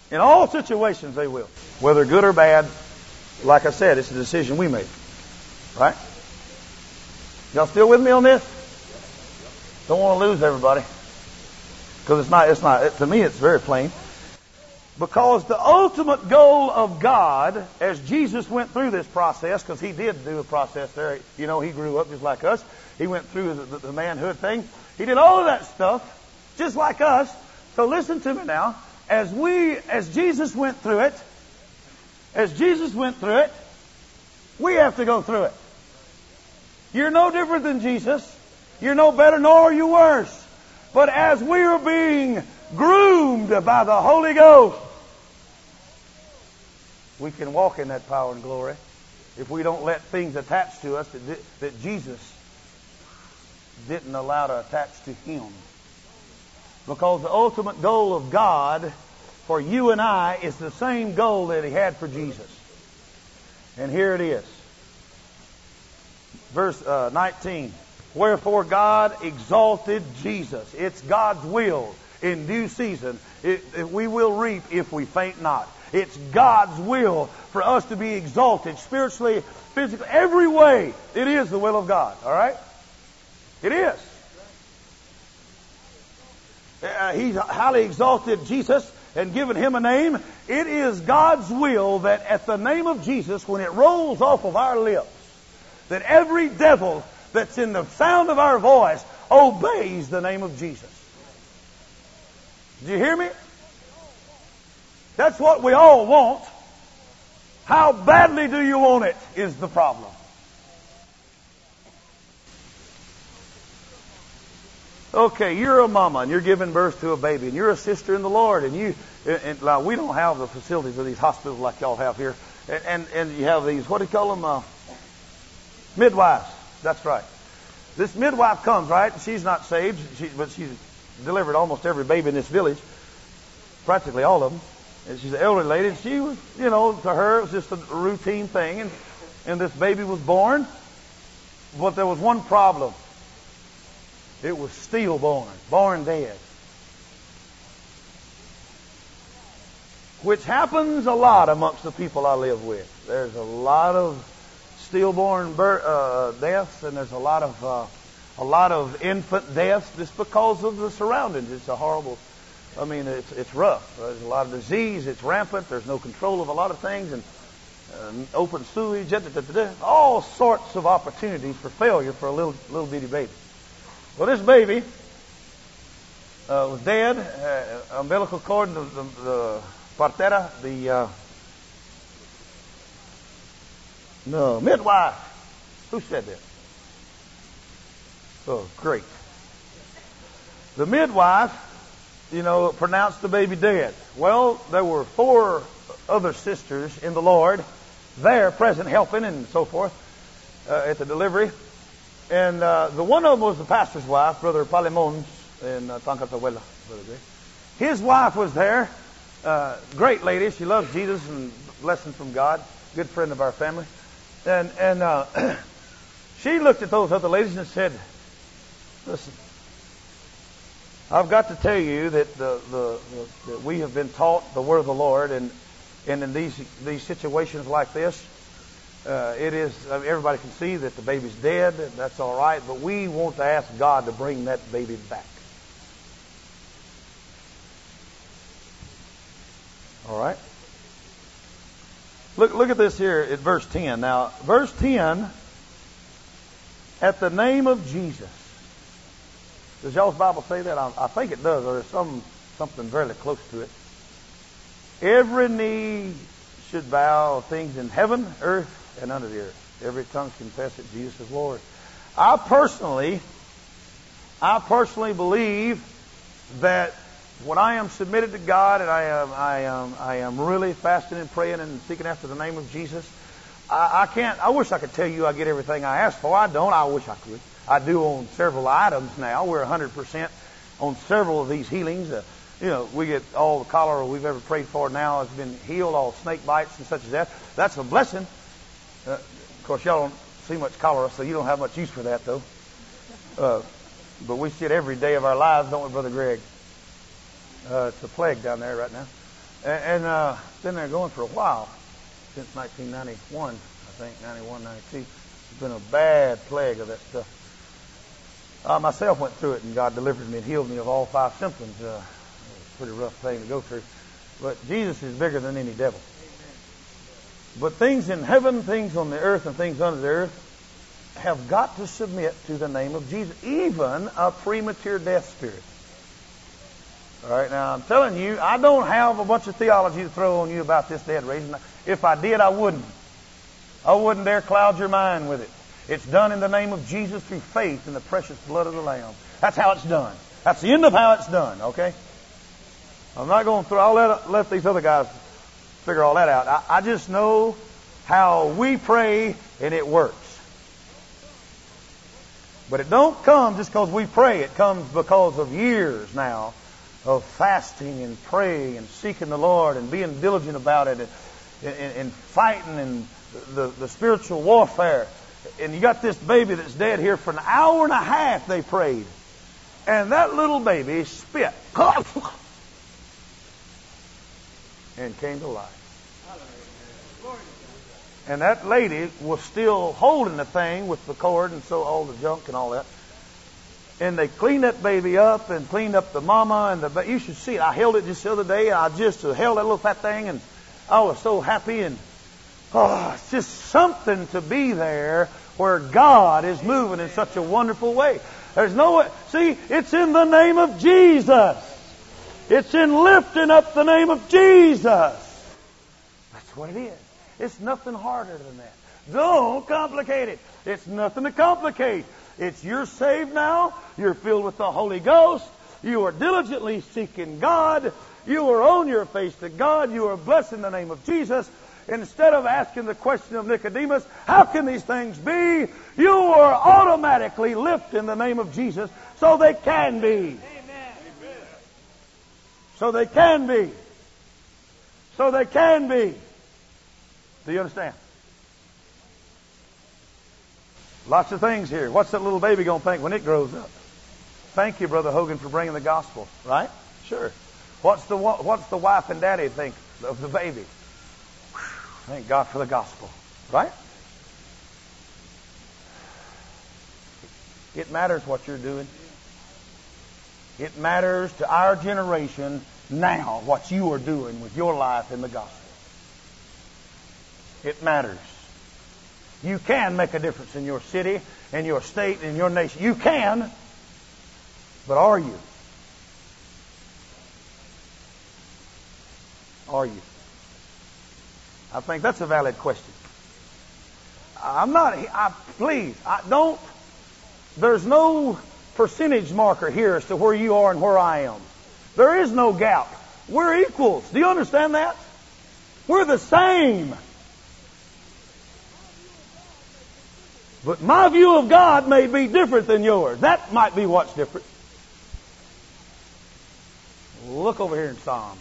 In all situations they will. Whether good or bad, like I said, it's a decision we make. Right? Y'all still with me on this? Don't want to lose everybody. Because it's not, it's not, it, to me it's very plain. Because the ultimate goal of God, as Jesus went through this process, because He did do a process there. You know, He grew up just like us. He went through the, the, the manhood thing. He did all of that stuff, just like us. So listen to me now. As we, as Jesus went through it, as Jesus went through it, we have to go through it. You're no different than Jesus. You're no better nor are you worse. But as we are being groomed by the Holy Ghost, we can walk in that power and glory if we don't let things attach to us that, that Jesus didn't allow to attach to Him. Because the ultimate goal of God for you and I is the same goal that He had for Jesus. And here it is. Verse uh, nineteen. Wherefore God exalted Jesus. It's God's will. In due season, it, it, we will reap if we faint not. It's God's will for us to be exalted spiritually, physically, every way. It is the will of God. All right? It is. Uh, he's highly exalted Jesus and given Him a name. It is God's will that at the name of Jesus, when it rolls off of our lips, that every devil that's in the sound of our voice obeys the name of Jesus. Did you hear me? That's what we all want. How badly do you want it is the problem. Okay, you're a mama and you're giving birth to a baby and you're a sister in the Lord and you and, and uh, we don't have the facilities of these hospitals like y'all have here, and and, and you have these, what do you call them, uh, midwives. That's right. This midwife comes, right? She's not saved, she, but she's delivered almost every baby in this village, practically all of them. And she's an elderly lady. And she was, you know, to her it was just a routine thing, and and this baby was born. But there was one problem. It was stillborn, born dead. Which happens a lot amongst the people I live with. There's a lot of stillborn birth, uh, deaths, and there's a lot of uh, a lot of infant deaths just because of the surroundings. It's a horrible. I mean, it's it's rough. There's a lot of disease. It's rampant. There's no control of a lot of things, and uh, open sewage, da, da, da, da, all sorts of opportunities for failure for a little little bitty baby. Well, this baby uh, was dead. Uh, umbilical cord, the, the, the partera, the uh, no midwife. Who said that? Oh, great. The midwife, you know, pronounced the baby dead. Well, there were four other sisters in the Lord there present, helping and so forth uh, at the delivery. And uh, the one of them was the pastor's wife, Brother Palimons in uh, Tancatahuela. His wife was there. Uh, great lady. She loves Jesus and blessing from God. Good friend of our family. And and uh, she looked at those other ladies and said, "Listen, I've got to tell you that the, the, the that we have been taught the word of the Lord, and and in these these situations like this, uh, it is I mean, everybody can see that the baby's dead. That's all right, but we want to ask God to bring that baby back." All right. Look look at this here at verse ten. Now, verse ten. At the name of Jesus. Does y'all's Bible say that? I, I think it does, or there's some something very close to it. Every knee should bow, things in heaven, earth, and under the earth. Every tongue confess that Jesus is Lord. I personally, I personally believe that when I am submitted to God and I am, I am, I am really fasting and praying and seeking after the name of Jesus, I, I can't. I wish I could tell you I get everything I ask for. I don't. I wish I could. I do on several items now. We're one hundred percent on several of these healings. Uh, you know, we get all the cholera we've ever prayed for now has been healed, all snake bites and such as that. That's a blessing. Uh, of course, y'all don't see much cholera, so you don't have much use for that, though. Uh, but we see it every day of our lives, don't we, Brother Greg? Uh, it's a plague down there right now. And, and uh, been there going for a while, since nineteen ninety-one, I think, ninety-one, ninety-two. It's been a bad plague of that stuff. I myself went through it, and God delivered me and healed me of all five symptoms. Uh, it was a pretty rough thing to go through. But Jesus is bigger than any devil. But things in heaven, things on the earth, and things under the earth have got to submit to the name of Jesus, even a premature death spirit. All right, now I'm telling you, I don't have a bunch of theology to throw on you about this dead raising. If I did, I wouldn't. I wouldn't dare cloud your mind with it. It's done in the name of Jesus through faith in the precious blood of the Lamb. That's how it's done. That's the end of how it's done, okay? I'm not going through, I'll let, let these other guys figure all that out. I, I just know how we pray and it works. But it don't come just because we pray. It comes because of years now of fasting and praying and seeking the Lord and being diligent about it and, and, and fighting and the, the spiritual warfare. And you got this baby that's dead here for an hour and a half they prayed. And that little baby spit and came to life. And that lady was still holding the thing with the cord and so all the junk and all that. And they cleaned that baby up and cleaned up the mama and the ba- you should see it. I held it just the other day. I just held that little fat thing and I was so happy. And oh, it's just something to be there where God is moving in such a wonderful way. There's no way. See, it's in the name of Jesus. It's in lifting up the name of Jesus. That's what it is. It's nothing harder than that. Don't complicate it. It's nothing to complicate. It's you're saved now. You're filled with the Holy Ghost. You are diligently seeking God. You are on your face to God. You are blessing the name of Jesus. Instead of asking the question of Nicodemus, how can these things be? You are automatically lifting the name of Jesus so they can be. Amen. So they can be. So they can be. Do you understand? Lots of things here. What's that little baby going to think when it grows up? Thank you, Brother Hogan, for bringing the gospel. Right? Sure. What's the what's the wife and daddy think of the baby? Thank God for the gospel. Right? It matters what you're doing. It matters to our generation now what you are doing with your life in the gospel. It matters. You can make a difference in your city, in your state, in your nation. You can. But are you? Are you? I think that's a valid question. I'm not, I, please, I don't, there's no percentage marker here as to where you are and where I am. There is no gap. We're equals. Do you understand that? We're the same. But my view of God may be different than yours. That might be what's different. Look over here in Psalms.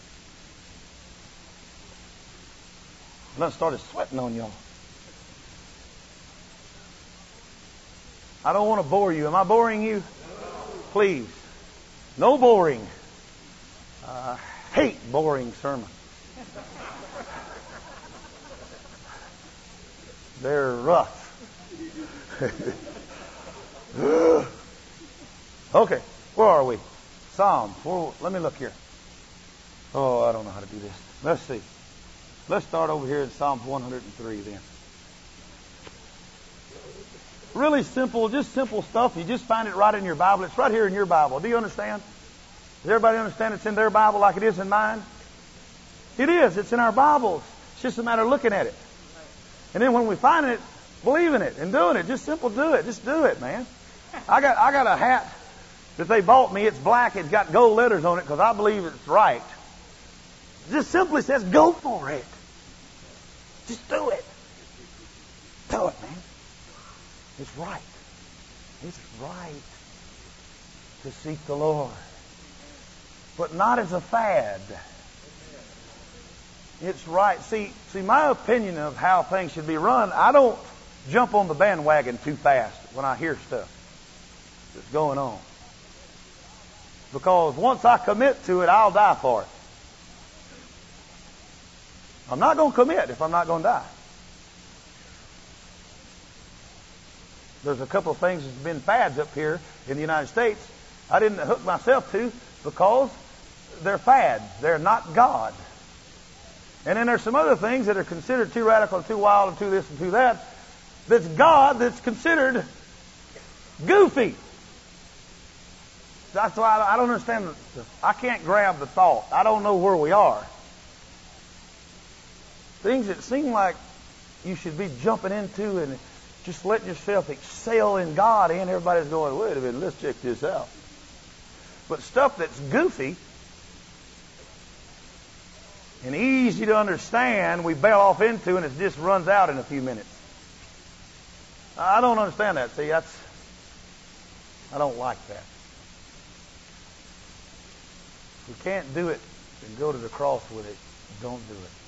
I done started sweating on y'all. I don't want to bore you. Am I boring you? Please. No boring. I hate boring sermons. They're rough. Okay, where are we? Psalms. Where, let me look here. Oh, I don't know how to do this. Let's see. Let's start over here in Psalms one hundred three then. Really simple, just simple stuff. You just find it right in your Bible. It's right here in your Bible. Do you understand? Does everybody understand it's in their Bible like it is in mine? It is. It's in our Bibles. It's just a matter of looking at it. And then when we find it, believing it and doing it. Just simple do it. Just do it, man. I got I got a hat that they bought me. It's black. It's got gold letters on it because I believe it's right. It just simply says, go for it. Just do it. Do it, man. It's right. It's right to seek the Lord. But not as a fad. It's right. See, see, my opinion of how things should be run, I don't jump on the bandwagon too fast when I hear stuff that's going on. Because once I commit to it, I'll die for it. I'm not going to commit if I'm not going to die. There's a couple of things that's been fads up here in the United States I didn't hook myself to because they're fads. They're not God. And then there's some other things that are considered too radical, too wild, and too this and too that. That's God that's considered goofy. That's why I don't understand. The, I can't grab the thought. I don't know where we are. Things that seem like you should be jumping into and just letting yourself excel in God, and everybody's going, wait a minute, let's check this out. But stuff that's goofy and easy to understand, we bail off into, and it just runs out in a few minutes. I don't understand that. See, that's, I don't like that. If we can't do it and go to the cross with it, don't do it.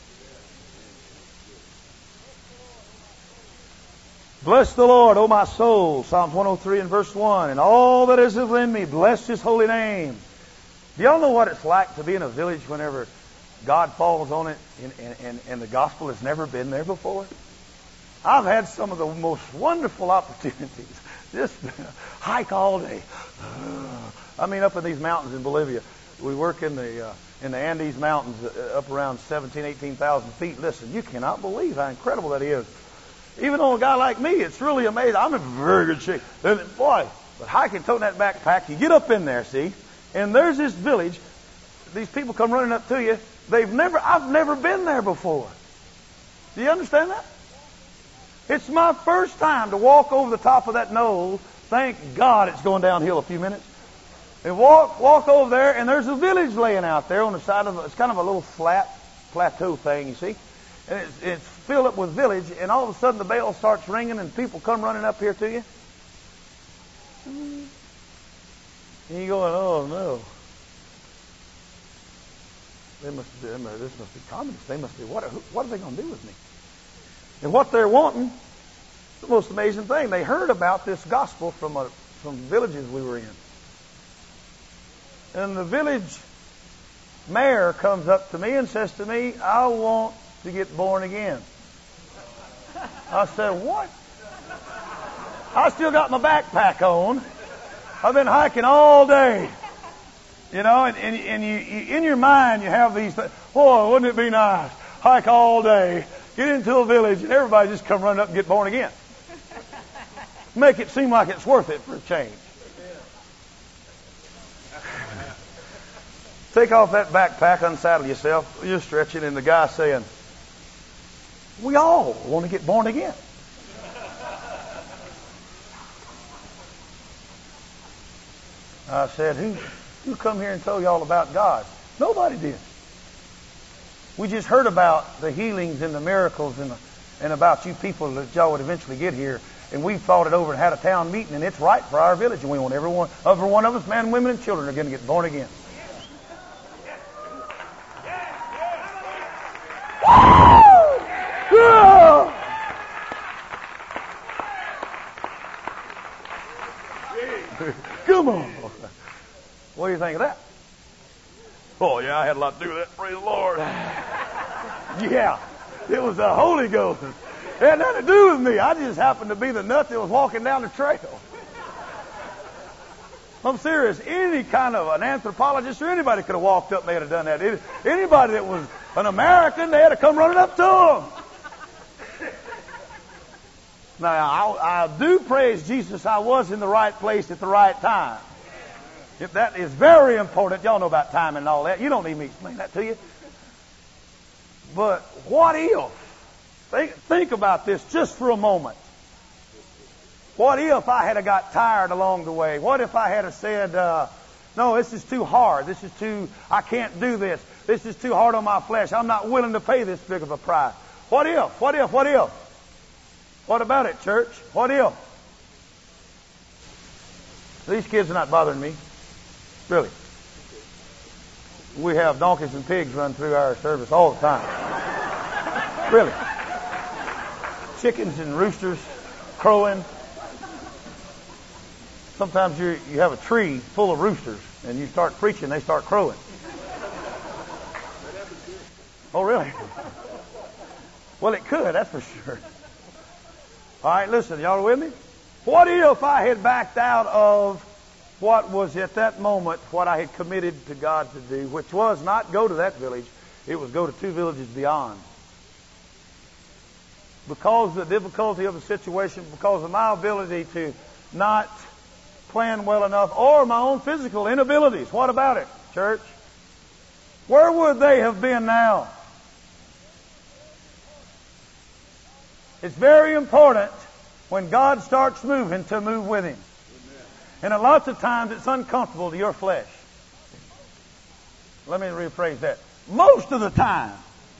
Bless the Lord, O my soul, Psalms one oh three and verse one, and all that is within me, bless His holy name. Do y'all know what it's like to be in a village whenever God falls on it and, and, and the gospel has never been there before? I've had some of the most wonderful opportunities. Just hike all day. I mean, up in these mountains in Bolivia. We work in the uh, in the Andes Mountains uh, up around seventeen, eighteen thousand feet. Listen, you cannot believe how incredible that is. Even on a guy like me, it's really amazing. I'm in very good shape. And boy, but hiking, toting that backpack, you get up in there, see, and there's this village. These people come running up to you. They've never, I've never been there before. Do you understand that? It's my first time to walk over the top of that knoll. Thank God it's going downhill a few minutes. And walk, walk over there, and there's a village laying out there on the side of the, it's kind of a little flat plateau thing, you see. And it's, it's filled up with village, and all of a sudden the bell starts ringing, and people come running up here to you. And you're going, oh no. They must be, this must be communists. They must be, what are, what are they going to do with me? And what they're wanting, the most amazing thing, they heard about this gospel from a, from villages we were in. And the village mayor comes up to me and says to me, I want to get born again. I said, what? I still got my backpack on. I've been hiking all day. You know, and, and, and you, you, in your mind you have these things. Boy, wouldn't it be nice? Hike all day, get into a village, and everybody just come running up and get born again. Make it seem like it's worth it for a change. Take off that backpack, unsaddle yourself. You're stretching, and the guy's saying, we all want to get born again. I said, who, who come here and told you all about God? Nobody did. We just heard about the healings and the miracles and, the, and about you people that y'all would eventually get here. And we thought it over and had a town meeting, and it's right for our village. And we want everyone, every one of us, men, women, and children, are going to get born again. Come on. What do you think of that? Oh, yeah, I had a lot to do with that. Praise the Lord. Yeah, it was the Holy Ghost. It had nothing to do with me. I just happened to be the nut that was walking down the trail. I'm serious. Any kind of an anthropologist or anybody could have walked up and they'd have done that. Anybody that was an American, they had to come running up to them. Now, I, I do praise Jesus. I was in the right place at the right time. If that is very important. Y'all know about time and all that. You don't need me to explain that to you. But what if? Think, think about this just for a moment. What if I had got tired along the way? What if I had said, uh, no, this is too hard. This is too, I can't do this. This is too hard on my flesh. I'm not willing to pay this big of a price. What if? What if? What if? What about it, church? What if? These kids are not bothering me. Really. We have donkeys and pigs run through our service all the time. Really. Chickens and roosters crowing. Sometimes you you have a tree full of roosters and you start preaching, they start crowing. Oh, really? Well, it could, that's for sure. All right, listen, y'all are with me? What if I had backed out of what was at that moment what I had committed to God to do, which was not go to that village, it was go to two villages beyond. Because of the difficulty of the situation, because of my ability to not plan well enough, or my own physical inabilities. What about it, church? Where would they have been now? It's very important when God starts moving to move with Him. And a lot of times it's uncomfortable to your flesh. Let me rephrase that. Most of the time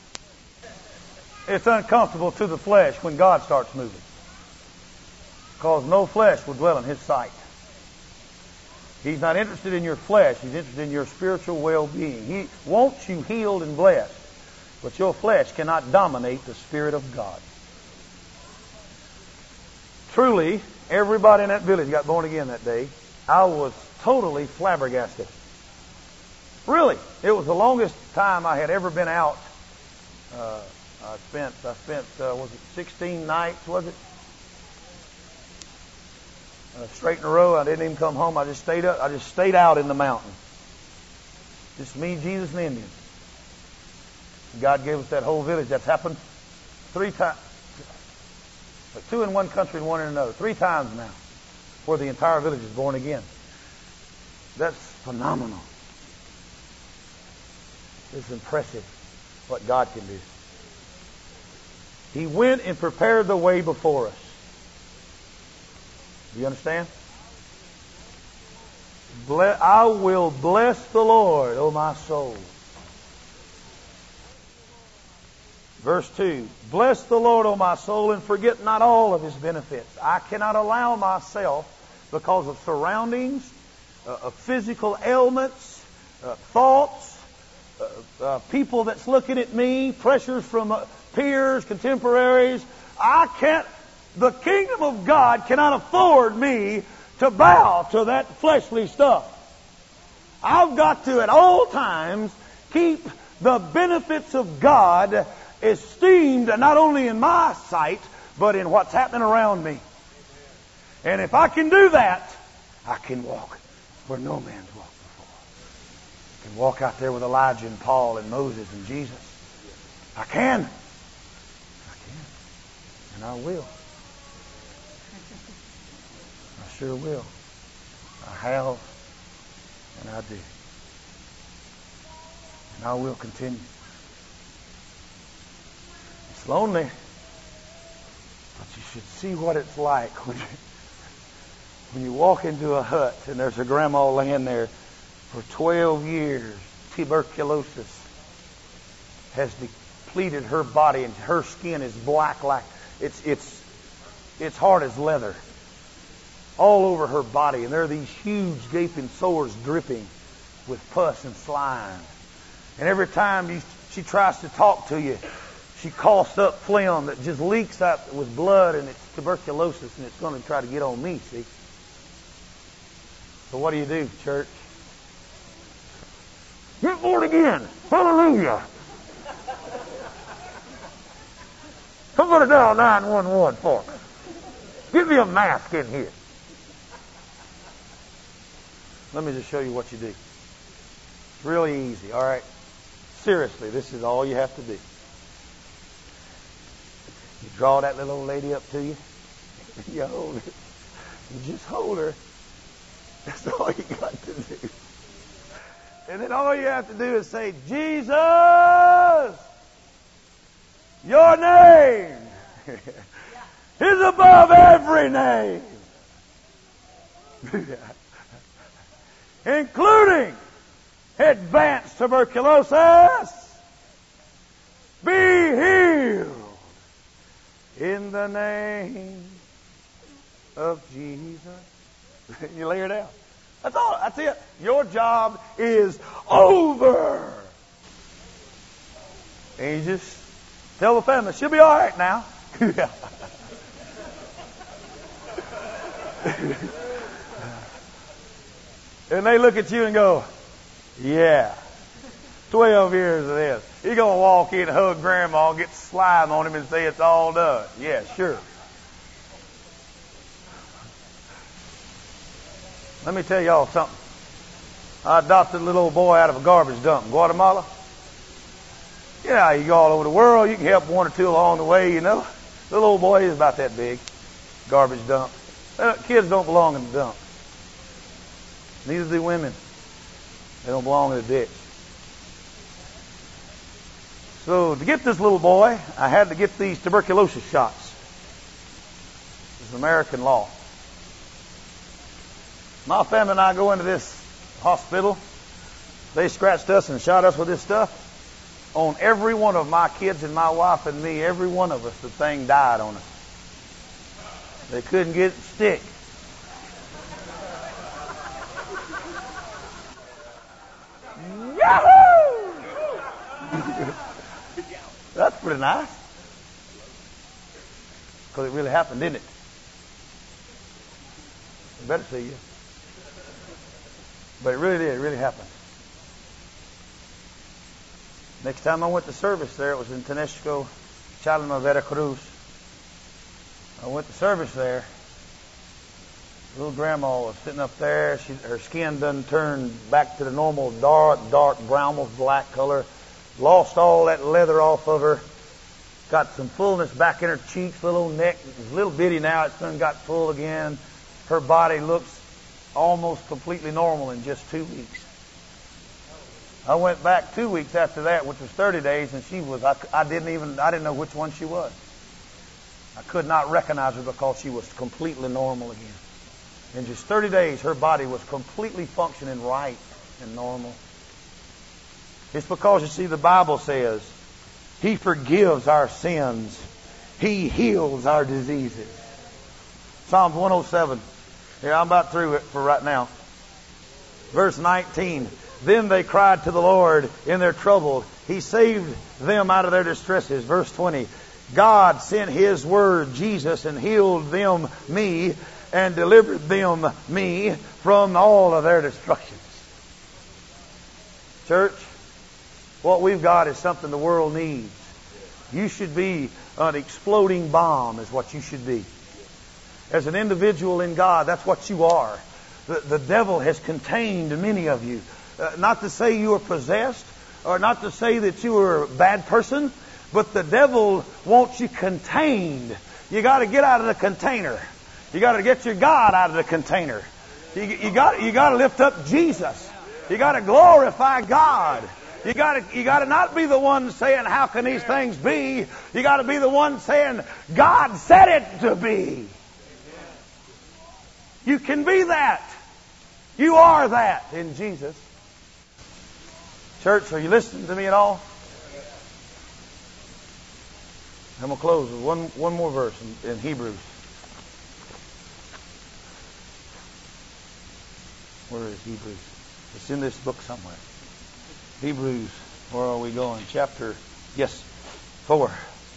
it's uncomfortable to the flesh when God starts moving. Because no flesh will dwell in His sight. He's not interested in your flesh. He's interested in your spiritual well-being. He wants you healed and blessed. But your flesh cannot dominate the Spirit of God. Truly, everybody in that village got born again that day. I was totally flabbergasted. Really, it was the longest time I had ever been out. Uh, I spent, I spent, uh, was it sixteen nights, was it? Uh, straight in a row. I didn't even come home. I just stayed up. I just stayed out in the mountain. Just me, Jesus, and the Indians. God gave us that whole village. That's happened three times. Two in one country and one in another. Three times now. Where the entire village is born again. That's phenomenal. It's impressive what God can do. He went and prepared the way before us. Do you understand? Bless, I will bless the Lord, O my soul. Verse two, bless the Lord, O my soul, and forget not all of His benefits. I cannot allow myself, because of surroundings, uh, of physical ailments, uh, thoughts, uh, uh, people that's looking at me, pressures from uh, peers, contemporaries. I can't, the kingdom of God cannot afford me to bow to that fleshly stuff. I've got to, at all times, keep the benefits of God esteemed not only in my sight, but in what's happening around me. And if I can do that, I can walk where no man's walked before. I can walk out there with Elijah and Paul and Moses and Jesus. I can. I can. And I will. I sure will. I have, and I do. And I will continue. It's lonely, but you should see what it's like when you, when you walk into a hut and there's a grandma laying there for twelve years. Tuberculosis has depleted her body, and her skin is black like it's it's it's hard as leather all over her body, and there are these huge gaping sores dripping with pus and slime. And every time you, she tries to talk to you, she coughs up phlegm that just leaks out with blood, and it's tuberculosis, and it's going to try to get on me, see? So what do you do, church? Get born again. Hallelujah. Somebody dial nine one one for me. Give me a mask in here. Let me just show you what you do. It's really easy, all right? Seriously, this is all you have to do. You draw that little old lady up to you. You hold her. You just hold her. That's all you got to do. And then all you have to do is say, Jesus, your name is above every name. Including advanced tuberculosis. Be healed in the name of Jesus. You lay her down. That's all. That's it. Your job is over. And you just tell the family, she'll be all right now. And they look at you and go, yeah, Twelve years of this. He's going to walk in, hug Grandma, get slime on him and say it's all done. Yeah, sure. Let me tell y'all something. I adopted a little old boy out of a garbage dump in Guatemala. You know how you go all over the world. You can help one or two along the way, you know. Little old boy is about that big. Garbage dump. Kids don't belong in the dump. Neither do women. They don't belong in the ditch. So to get this little boy, I had to get these tuberculosis shots. This is American law. My family and I go into this hospital. They scratched us and shot us with this stuff. On every one of my kids and my wife and me, every one of us, the thing died on us. They couldn't get it to stick. Yahoo! That's pretty nice. Because it really happened, didn't it? I better see you. But it really did. It really happened. Next time I went to service there, it was in Tenesco, Chalma, Veracruz. I went to service there. Little grandma was sitting up there. She, her skin done turned back to the normal dark, dark brown with black color. Lost all that leather off of her. Got some fullness back in her cheeks, little neck. It's a little bitty now. It's done got full again. Her body looks almost completely normal in just two weeks. I went back two weeks after that, which was thirty days, and she was, I, I didn't even, I didn't know which one she was. I could not recognize her because she was completely normal again. In just thirty days, her body was completely functioning right and normal. It's because, you see, the Bible says, He forgives our sins. He heals our diseases. Psalms one oh seven. Yeah, I'm about through it for right now. Verse nineteen. Then they cried to the Lord in their trouble. He saved them out of their distresses. Verse twenty. God sent His word, Jesus, and healed them, me, and delivered them, me, from all of their destructions. Church, what we've got is something the world needs. You should be an exploding bomb is what you should be. As an individual in God, that's what you are. The, the devil has contained many of you. Uh, not to say you are possessed, or not to say that you are a bad person, but the devil wants you contained. You got to get out of the container. You got to get your God out of the container. You, you got you got to lift up Jesus. You got to glorify God. You got to you got to not be the one saying, "How can these things be?" You got to be the one saying, "God said it to be." You can be that. You are that in Jesus. Church, are you listening to me at all? I'm going to close with one, one more verse in, in Hebrews. Where is Hebrews? It's in this book somewhere. Hebrews, where are we going? Chapter, yes, four.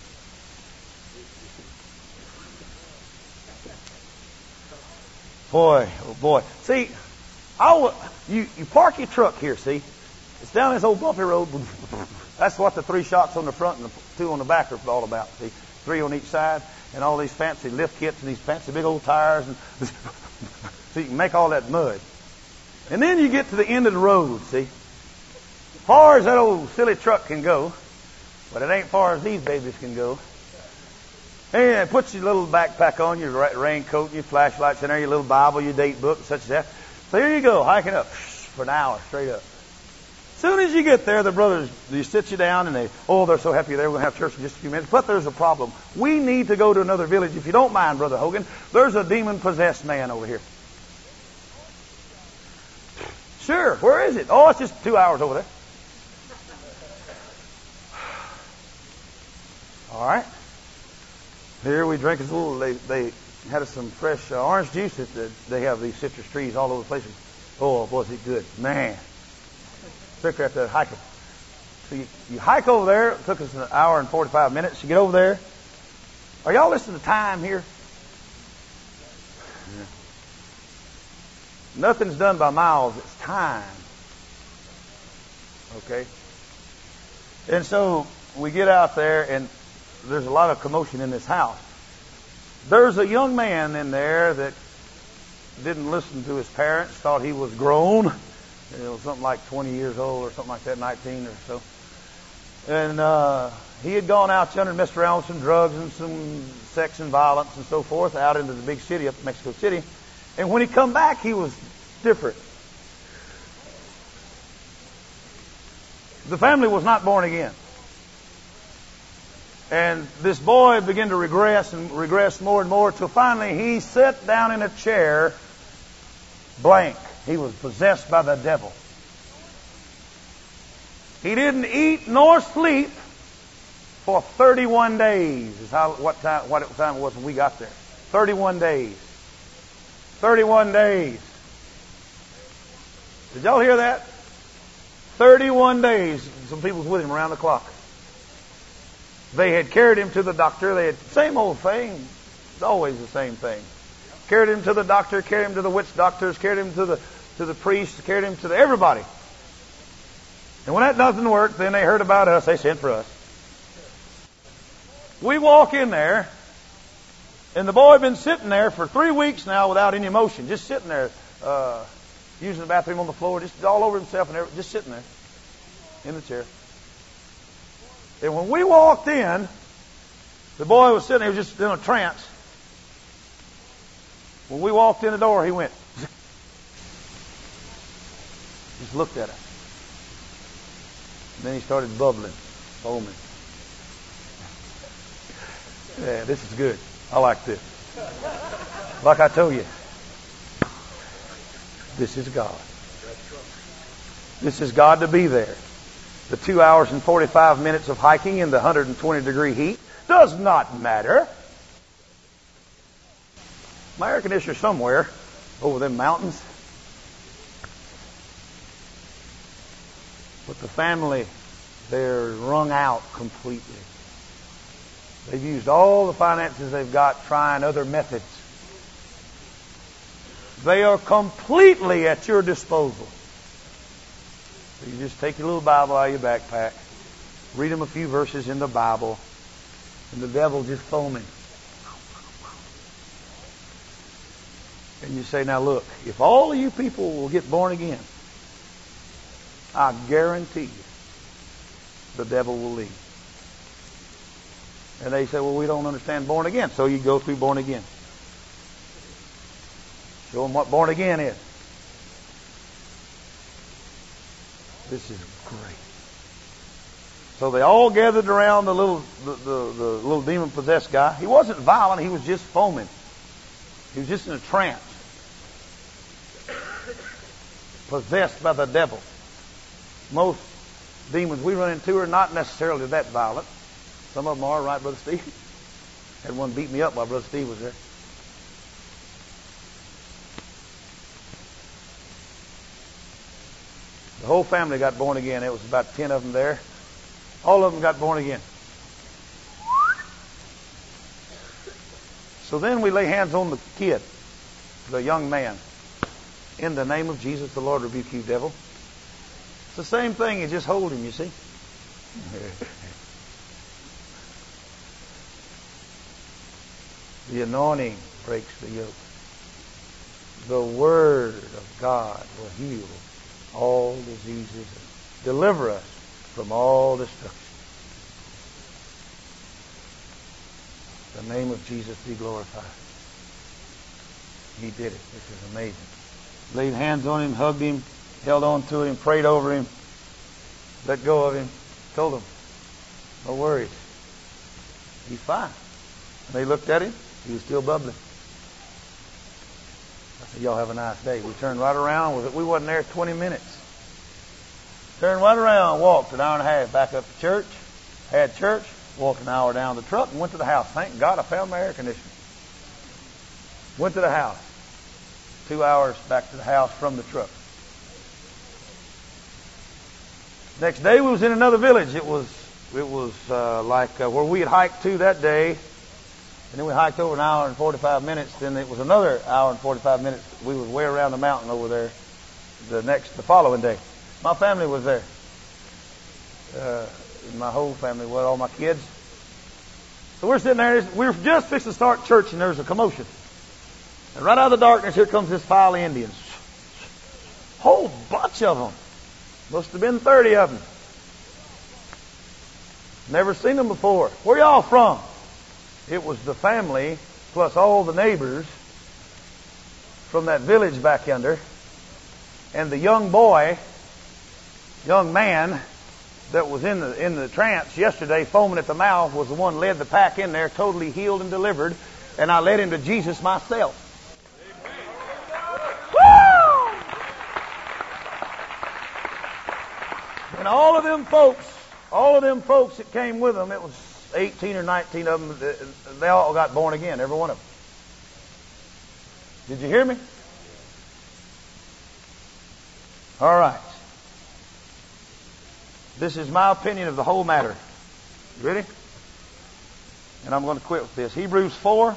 Boy, oh boy. See, I will, you, you park your truck here, see? It's down this old bumpy road. That's what the three shocks on the front and the two on the back are all about. See, three on each side, and all these fancy lift kits and these fancy big old tires, and so you can make all that mud. And then you get to the end of the road. See, far as that old silly truck can go, but it ain't far as these babies can go. And put your little backpack on, your raincoat, your flashlights in there, your little Bible, your date book, and such as that. So here you go, hiking up for an hour straight up. As soon as you get there, the brothers, they sit you down and they, oh, they're so happy they're going to have church in just a few minutes. But there's a problem. We need to go to another village. If you don't mind, Brother Hogan, there's a demon-possessed man over here. Sure, where is it? Oh, it's just two hours over there. All right. Here we drink a little, they, they had us some fresh uh, orange juice. That they have these citrus trees all over the place. Oh, boy, is it good. Man. Particularly after hiking. So you, you hike over there. It took us an hour and forty-five minutes. You get over there. Are y'all listening to time here? Yeah. Nothing's done by miles. It's time. Okay? And so we get out there, and there's a lot of commotion in this house. There's a young man in there that didn't listen to his parents, thought he was grown. It was something like twenty years old or something like that, nineteen or so. And uh, he had gone out yonder and messed around with some drugs and some sex and violence and so forth out into the big city up in Mexico City. And when he come back, he was different. The family was not born again. And this boy began to regress and regress more and more till finally he sat down in a chair blank. He was possessed by the devil. He didn't eat nor sleep for thirty-one days. Is how what time what time it was when we got there. thirty-one days. thirty-one days. Did y'all hear that? thirty-one days. Some people was with him around the clock. They had carried him to the doctor. They had same old thing. It's always the same thing. Carried him to the doctor, carried him to the witch doctors, carried him to the to the priest, carried him to the, everybody. And when that doesn't work, then they heard about us. They sent for us. We walk in there, and the boy had been sitting there for three weeks now without any emotion, just sitting there, uh, using the bathroom on the floor, just all over himself, and everything, just sitting there in the chair. And when we walked in, the boy was sitting there just in a trance. When we walked in the door, he went, just looked at us. And then he started bubbling, foaming. Yeah, this is good. I like this. Like I told you, this is God. This is God to be there. The two hours and forty-five minutes of hiking in the one hundred twenty degree heat does not matter. My air conditioner somewhere over them mountains. But the family, they're wrung out completely. They've used all the finances they've got trying other methods. They are completely at your disposal. So you just take your little Bible out of your backpack, read them a few verses in the Bible, and the devil just foaming. And you say, now look, if all of you people will get born again, I guarantee you the devil will leave. And they say, well, we don't understand born again. So you go through born again. Show them what born again is. This is great. So they all gathered around the little the, the, the little demon-possessed guy. He wasn't violent. He was just foaming. He was just in a trance. Possessed by the devil. Most demons we run into are not necessarily that violent. Some of them are, right, Brother Steve? Had one beat me up while Brother Steve was there. The whole family got born again. There was about ten of them there. All of them got born again. So then we lay hands on the kid, the young man. In the name of Jesus, the Lord rebuke you, devil. It's the same thing. You just hold him, you see. The anointing breaks the yoke. The Word of God will heal all diseases and deliver us from all destruction. The name of Jesus be glorified. He did it. This is amazing. Laid hands on him, hugged him, held on to him, prayed over him, let go of him, told him, no worries. He's fine. And they looked at him. He was still bubbling. I said, y'all have a nice day. We turned right around. We wasn't there twenty minutes. Turned right around, walked an hour and a half back up to church, had church, walked an hour down the truck, and went to the house. Thank God I found my air conditioner. Went to the house. Two hours back to the house from the truck. Next day we was in another village. It was it was uh, like uh, where we had hiked to that day. And then we hiked over an hour and forty-five minutes. Then it was another hour and forty-five minutes. We was way around the mountain over there the next, the following day. My family was there. Uh, in my whole family, well, all my kids. So we're sitting there, we were just fixing to start church, and there's a commotion. And right out of the darkness, here comes this file of Indians. Whole bunch of them. Must have been thirty of them. Never seen them before. Where y'all from? It was the family plus all the neighbors from that village back yonder. And the young boy, young man that was in the in the trance yesterday, foaming at the mouth, was the one led the pack in there, totally healed and delivered. And I led him to Jesus myself. Woo! And all of them folks, all of them folks that came with them, it was eighteen or nineteen of them, they all got born again, every one of them. Did you hear me? All right. This is my opinion of the whole matter. You ready? And I'm going to quit with this. Hebrews four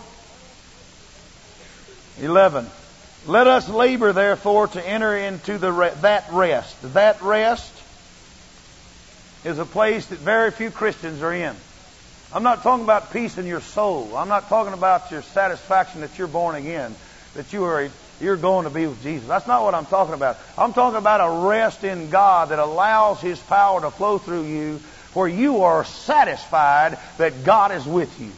eleven. Let us labor, therefore, to enter into the re- that rest. That rest is a place that very few Christians are in. I'm not talking about peace in your soul. I'm not talking about your satisfaction that you're born again, that you are you're going to be with Jesus. That's not what I'm talking about. I'm talking about a rest in God that allows His power to flow through you, where you are satisfied that God is with you.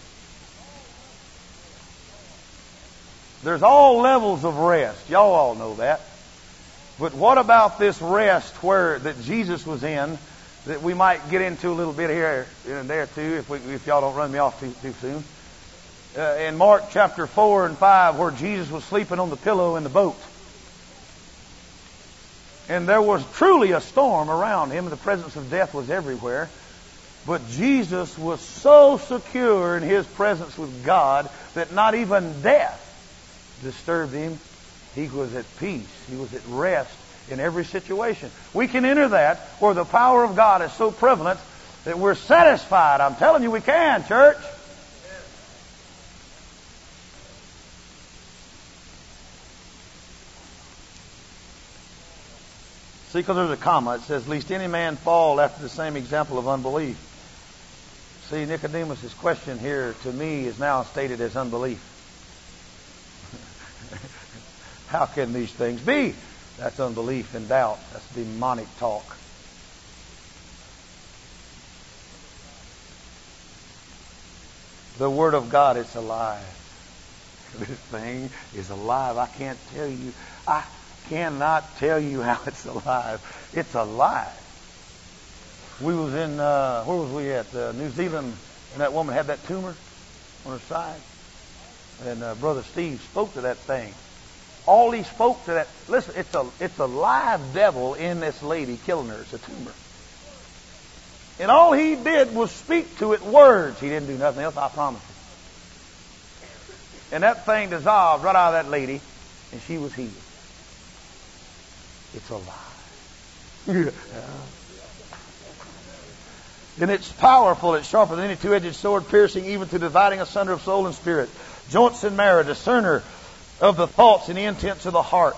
There's all levels of rest. Y'all all know that. But what about this rest where that Jesus was in, that we might get into a little bit here and there too, if we, if y'all don't run me off too, too soon. Uh, in Mark chapter four and five, where Jesus was sleeping on the pillow in the boat. And there was truly a storm around him, and the presence of death was everywhere. But Jesus was so secure in His presence with God that not even death disturbed Him. He was at peace. He was at rest in every situation. We can enter that where the power of God is so prevalent that we're satisfied. I'm telling you, we can, church. See, because there's a comma. It says, lest any man fall after the same example of unbelief. See, Nicodemus' question here to me is now stated as unbelief. How can these things be? That's unbelief and doubt. That's demonic talk. The Word of God, it's alive. This thing is alive. I can't tell you. I cannot tell you how it's alive. It's alive. We was in, uh, where was we at? Uh, New Zealand, and that woman had that tumor on her side. And uh, Brother Steve spoke to that thing. All he spoke to that, listen, it's a it's a live devil in this lady killing her. It's a tumor. And all he did was speak to it words. He didn't do nothing else, I promise you. And that thing dissolved right out of that lady, and she was healed. It's alive. And it's powerful. It's sharper than any two-edged sword, piercing even to dividing asunder of soul and spirit, joints and marrow, discerner of the thoughts and the intents of the heart.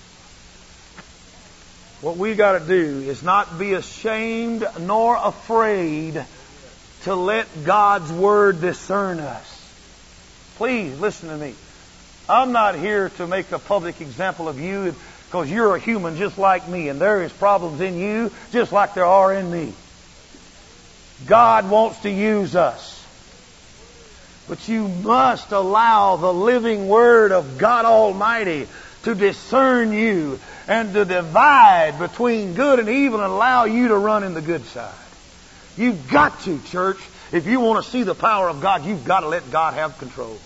What we got to do is not be ashamed nor afraid to let God's Word discern us. Please listen to me. I'm not here to make a public example of you, because you're a human just like me, and there is problems in you just like there are in me. God wants to use us. But you must allow the living Word of God Almighty to discern you and to divide between good and evil and allow you to run in the good side. You've got to, church. If you want to see the power of God, you've got to let God have control.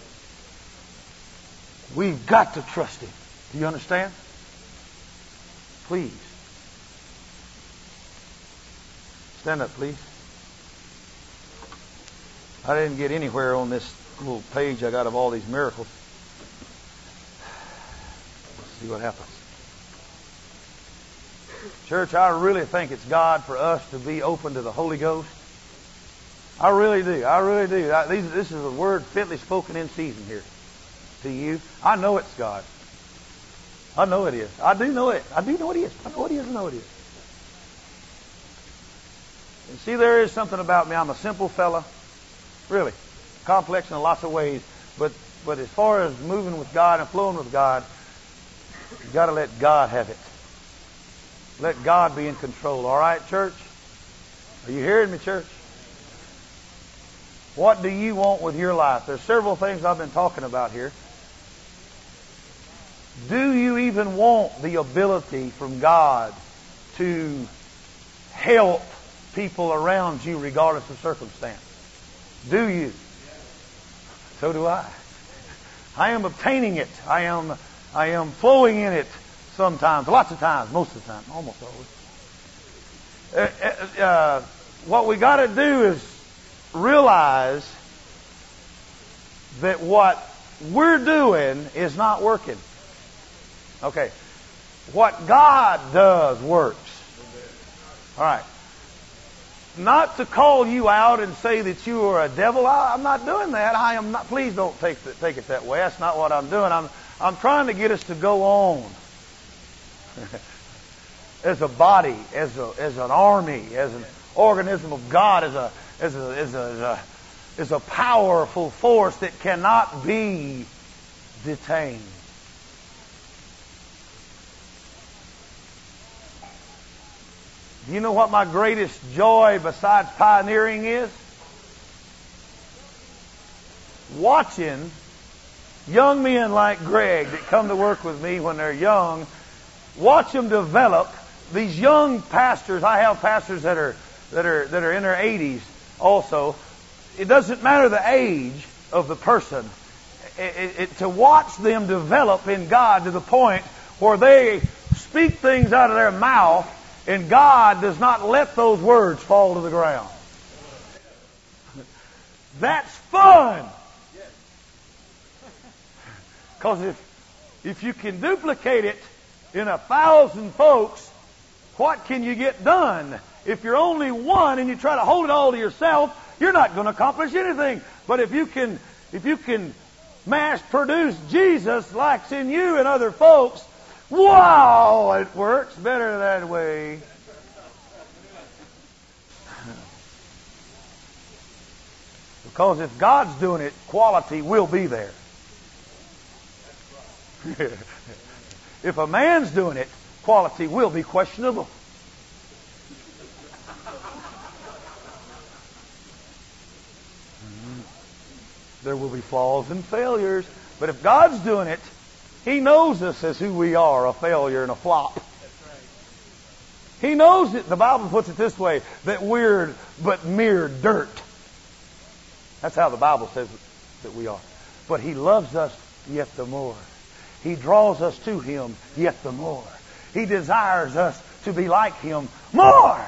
We've got to trust Him. Do you understand? Please. Stand up, please. I didn't get anywhere on this little page I got of all these miracles. Let's see what happens. Church, I really think it's God for us to be open to the Holy Ghost. I really do. I really do. I, these, this is a word fitly spoken in season here to you. I know it's God. I know it is. I do know it. I do know it is. I know it is. I know it is. And see, there is something about me. I'm a simple fella. Really. Complex in lots of ways. But but as far as moving with God and flowing with God, you've got to let God have it. Let God be in control. All right, church? Are you hearing me, church? What do you want with your life? There's several things I've been talking about here. Do you even want the ability from God to help people around you regardless of circumstance? Do you? So do I. I am obtaining it. I am I am flowing in it sometimes, lots of times, most of the time, almost always. Uh, uh, what we got to do is realize that what we're doing is not working. Okay. What God does works. All right. Not to call you out and say that you are a devil. I, I'm not doing that. I am not. Please don't take the, take it that way. That's not what I'm doing. I'm I'm trying to get us to go on as a body, as a as an army, as an organism of God, as a as a as a as a, as a powerful force that cannot be detained. Do you know what my greatest joy besides pioneering is? Watching young men like Greg that come to work with me when they're young, watch them develop. These young pastors, I have pastors that are that are that are in their eighties also. It doesn't matter the age of the person. It, it, it, to watch them develop in God to the point where they speak things out of their mouth and God does not let those words fall to the ground. That's fun. Because if if you can duplicate it in a thousand folks, what can you get done? If you're only one and you try to hold it all to yourself, you're not going to accomplish anything. But if you can if you can mass produce Jesus like in you and other folks, wow, it works better that way. Because if God's doing it, quality will be there. If a man's doing it, quality will be questionable. There will be flaws and failures. But if God's doing it, He knows us as who we are, a failure and a flop. He knows it. The Bible puts it this way, that we're but mere dirt. That's how the Bible says that we are. But He loves us yet the more. He draws us to Him yet the more. He desires us to be like Him more.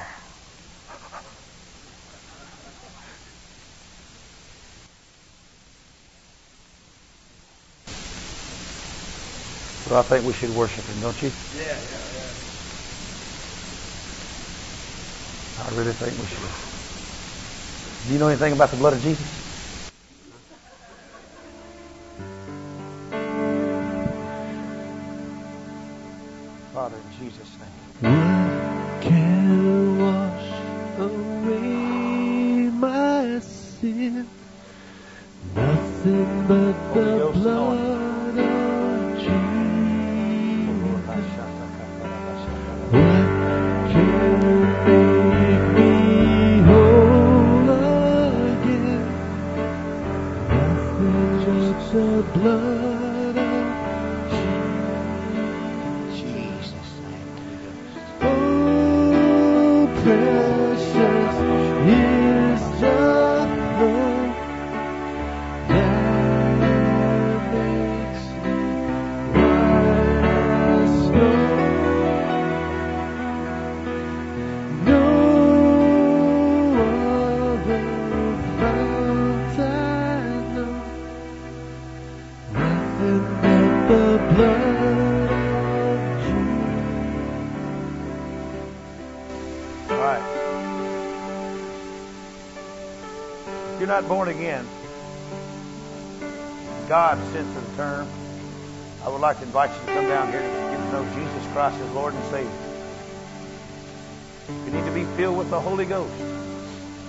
So I think we should worship Him, don't you? Yeah, yeah, yeah. I really think we should. Do you know anything about the blood of Jesus? Father, in Jesus' name. What can wash away my sin? Nothing but the blood of Jesus. What can make me whole again? Nothing but the blood of Jesus. Oh, precious is the blood that makes me white as snow. No other fount I know. Nothing but the blood of Jesus. All right. If you're not born again, God's sense of the term, I would like to invite you to come down here to get to know Jesus Christ as Lord and Savior. You need to be filled with the Holy Ghost.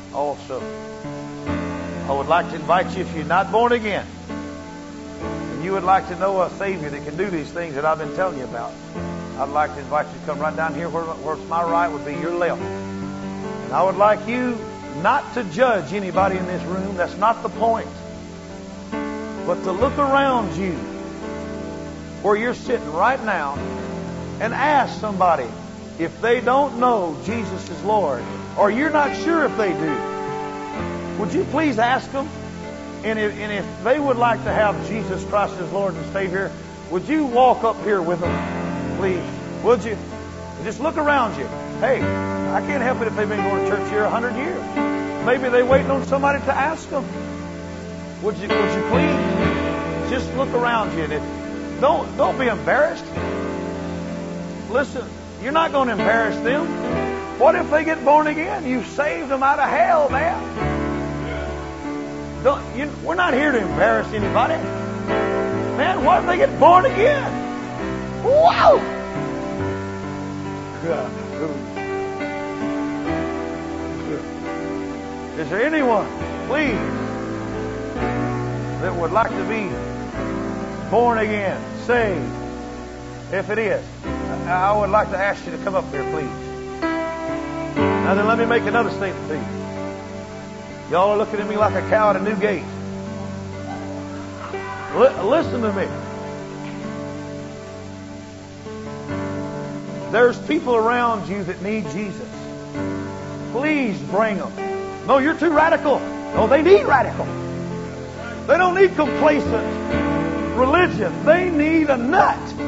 also. I would like to invite you, if you're not born again, and you would like to know a Savior that can do these things that I've been telling you about, I'd like to invite you to come right down here where, where my right would be your left. And I would like you not to judge anybody in this room. That's not the point. But to look around you where you're sitting right now and ask somebody if they don't know Jesus is Lord, or you're not sure if they do. Would you please ask them? And if, and if they would like to have Jesus Christ as Lord and Savior, would you walk up here with them, please? Would you? Just look around you. Hey, I can't help it if they've been going to church here a hundred years. Maybe they're waiting on somebody to ask them. Would you? Would you please just look around you? And if, don't don't be embarrassed. Listen, you're not going to embarrass them. What if they get born again? You saved them out of hell, man. Don't, you, we're not here to embarrass anybody. Man, what if they get born again? Wow! Is there anyone, please, that would like to be born again, saved? If it is, I would like to ask you to come up here, please. Now then, let me make another statement to you. Y'all are looking at me like a cow at a new gate. L- listen to me. There's people around you that need Jesus. Please bring them. No, you're too radical. No, they need radical. They don't need complacent religion. They need a nut.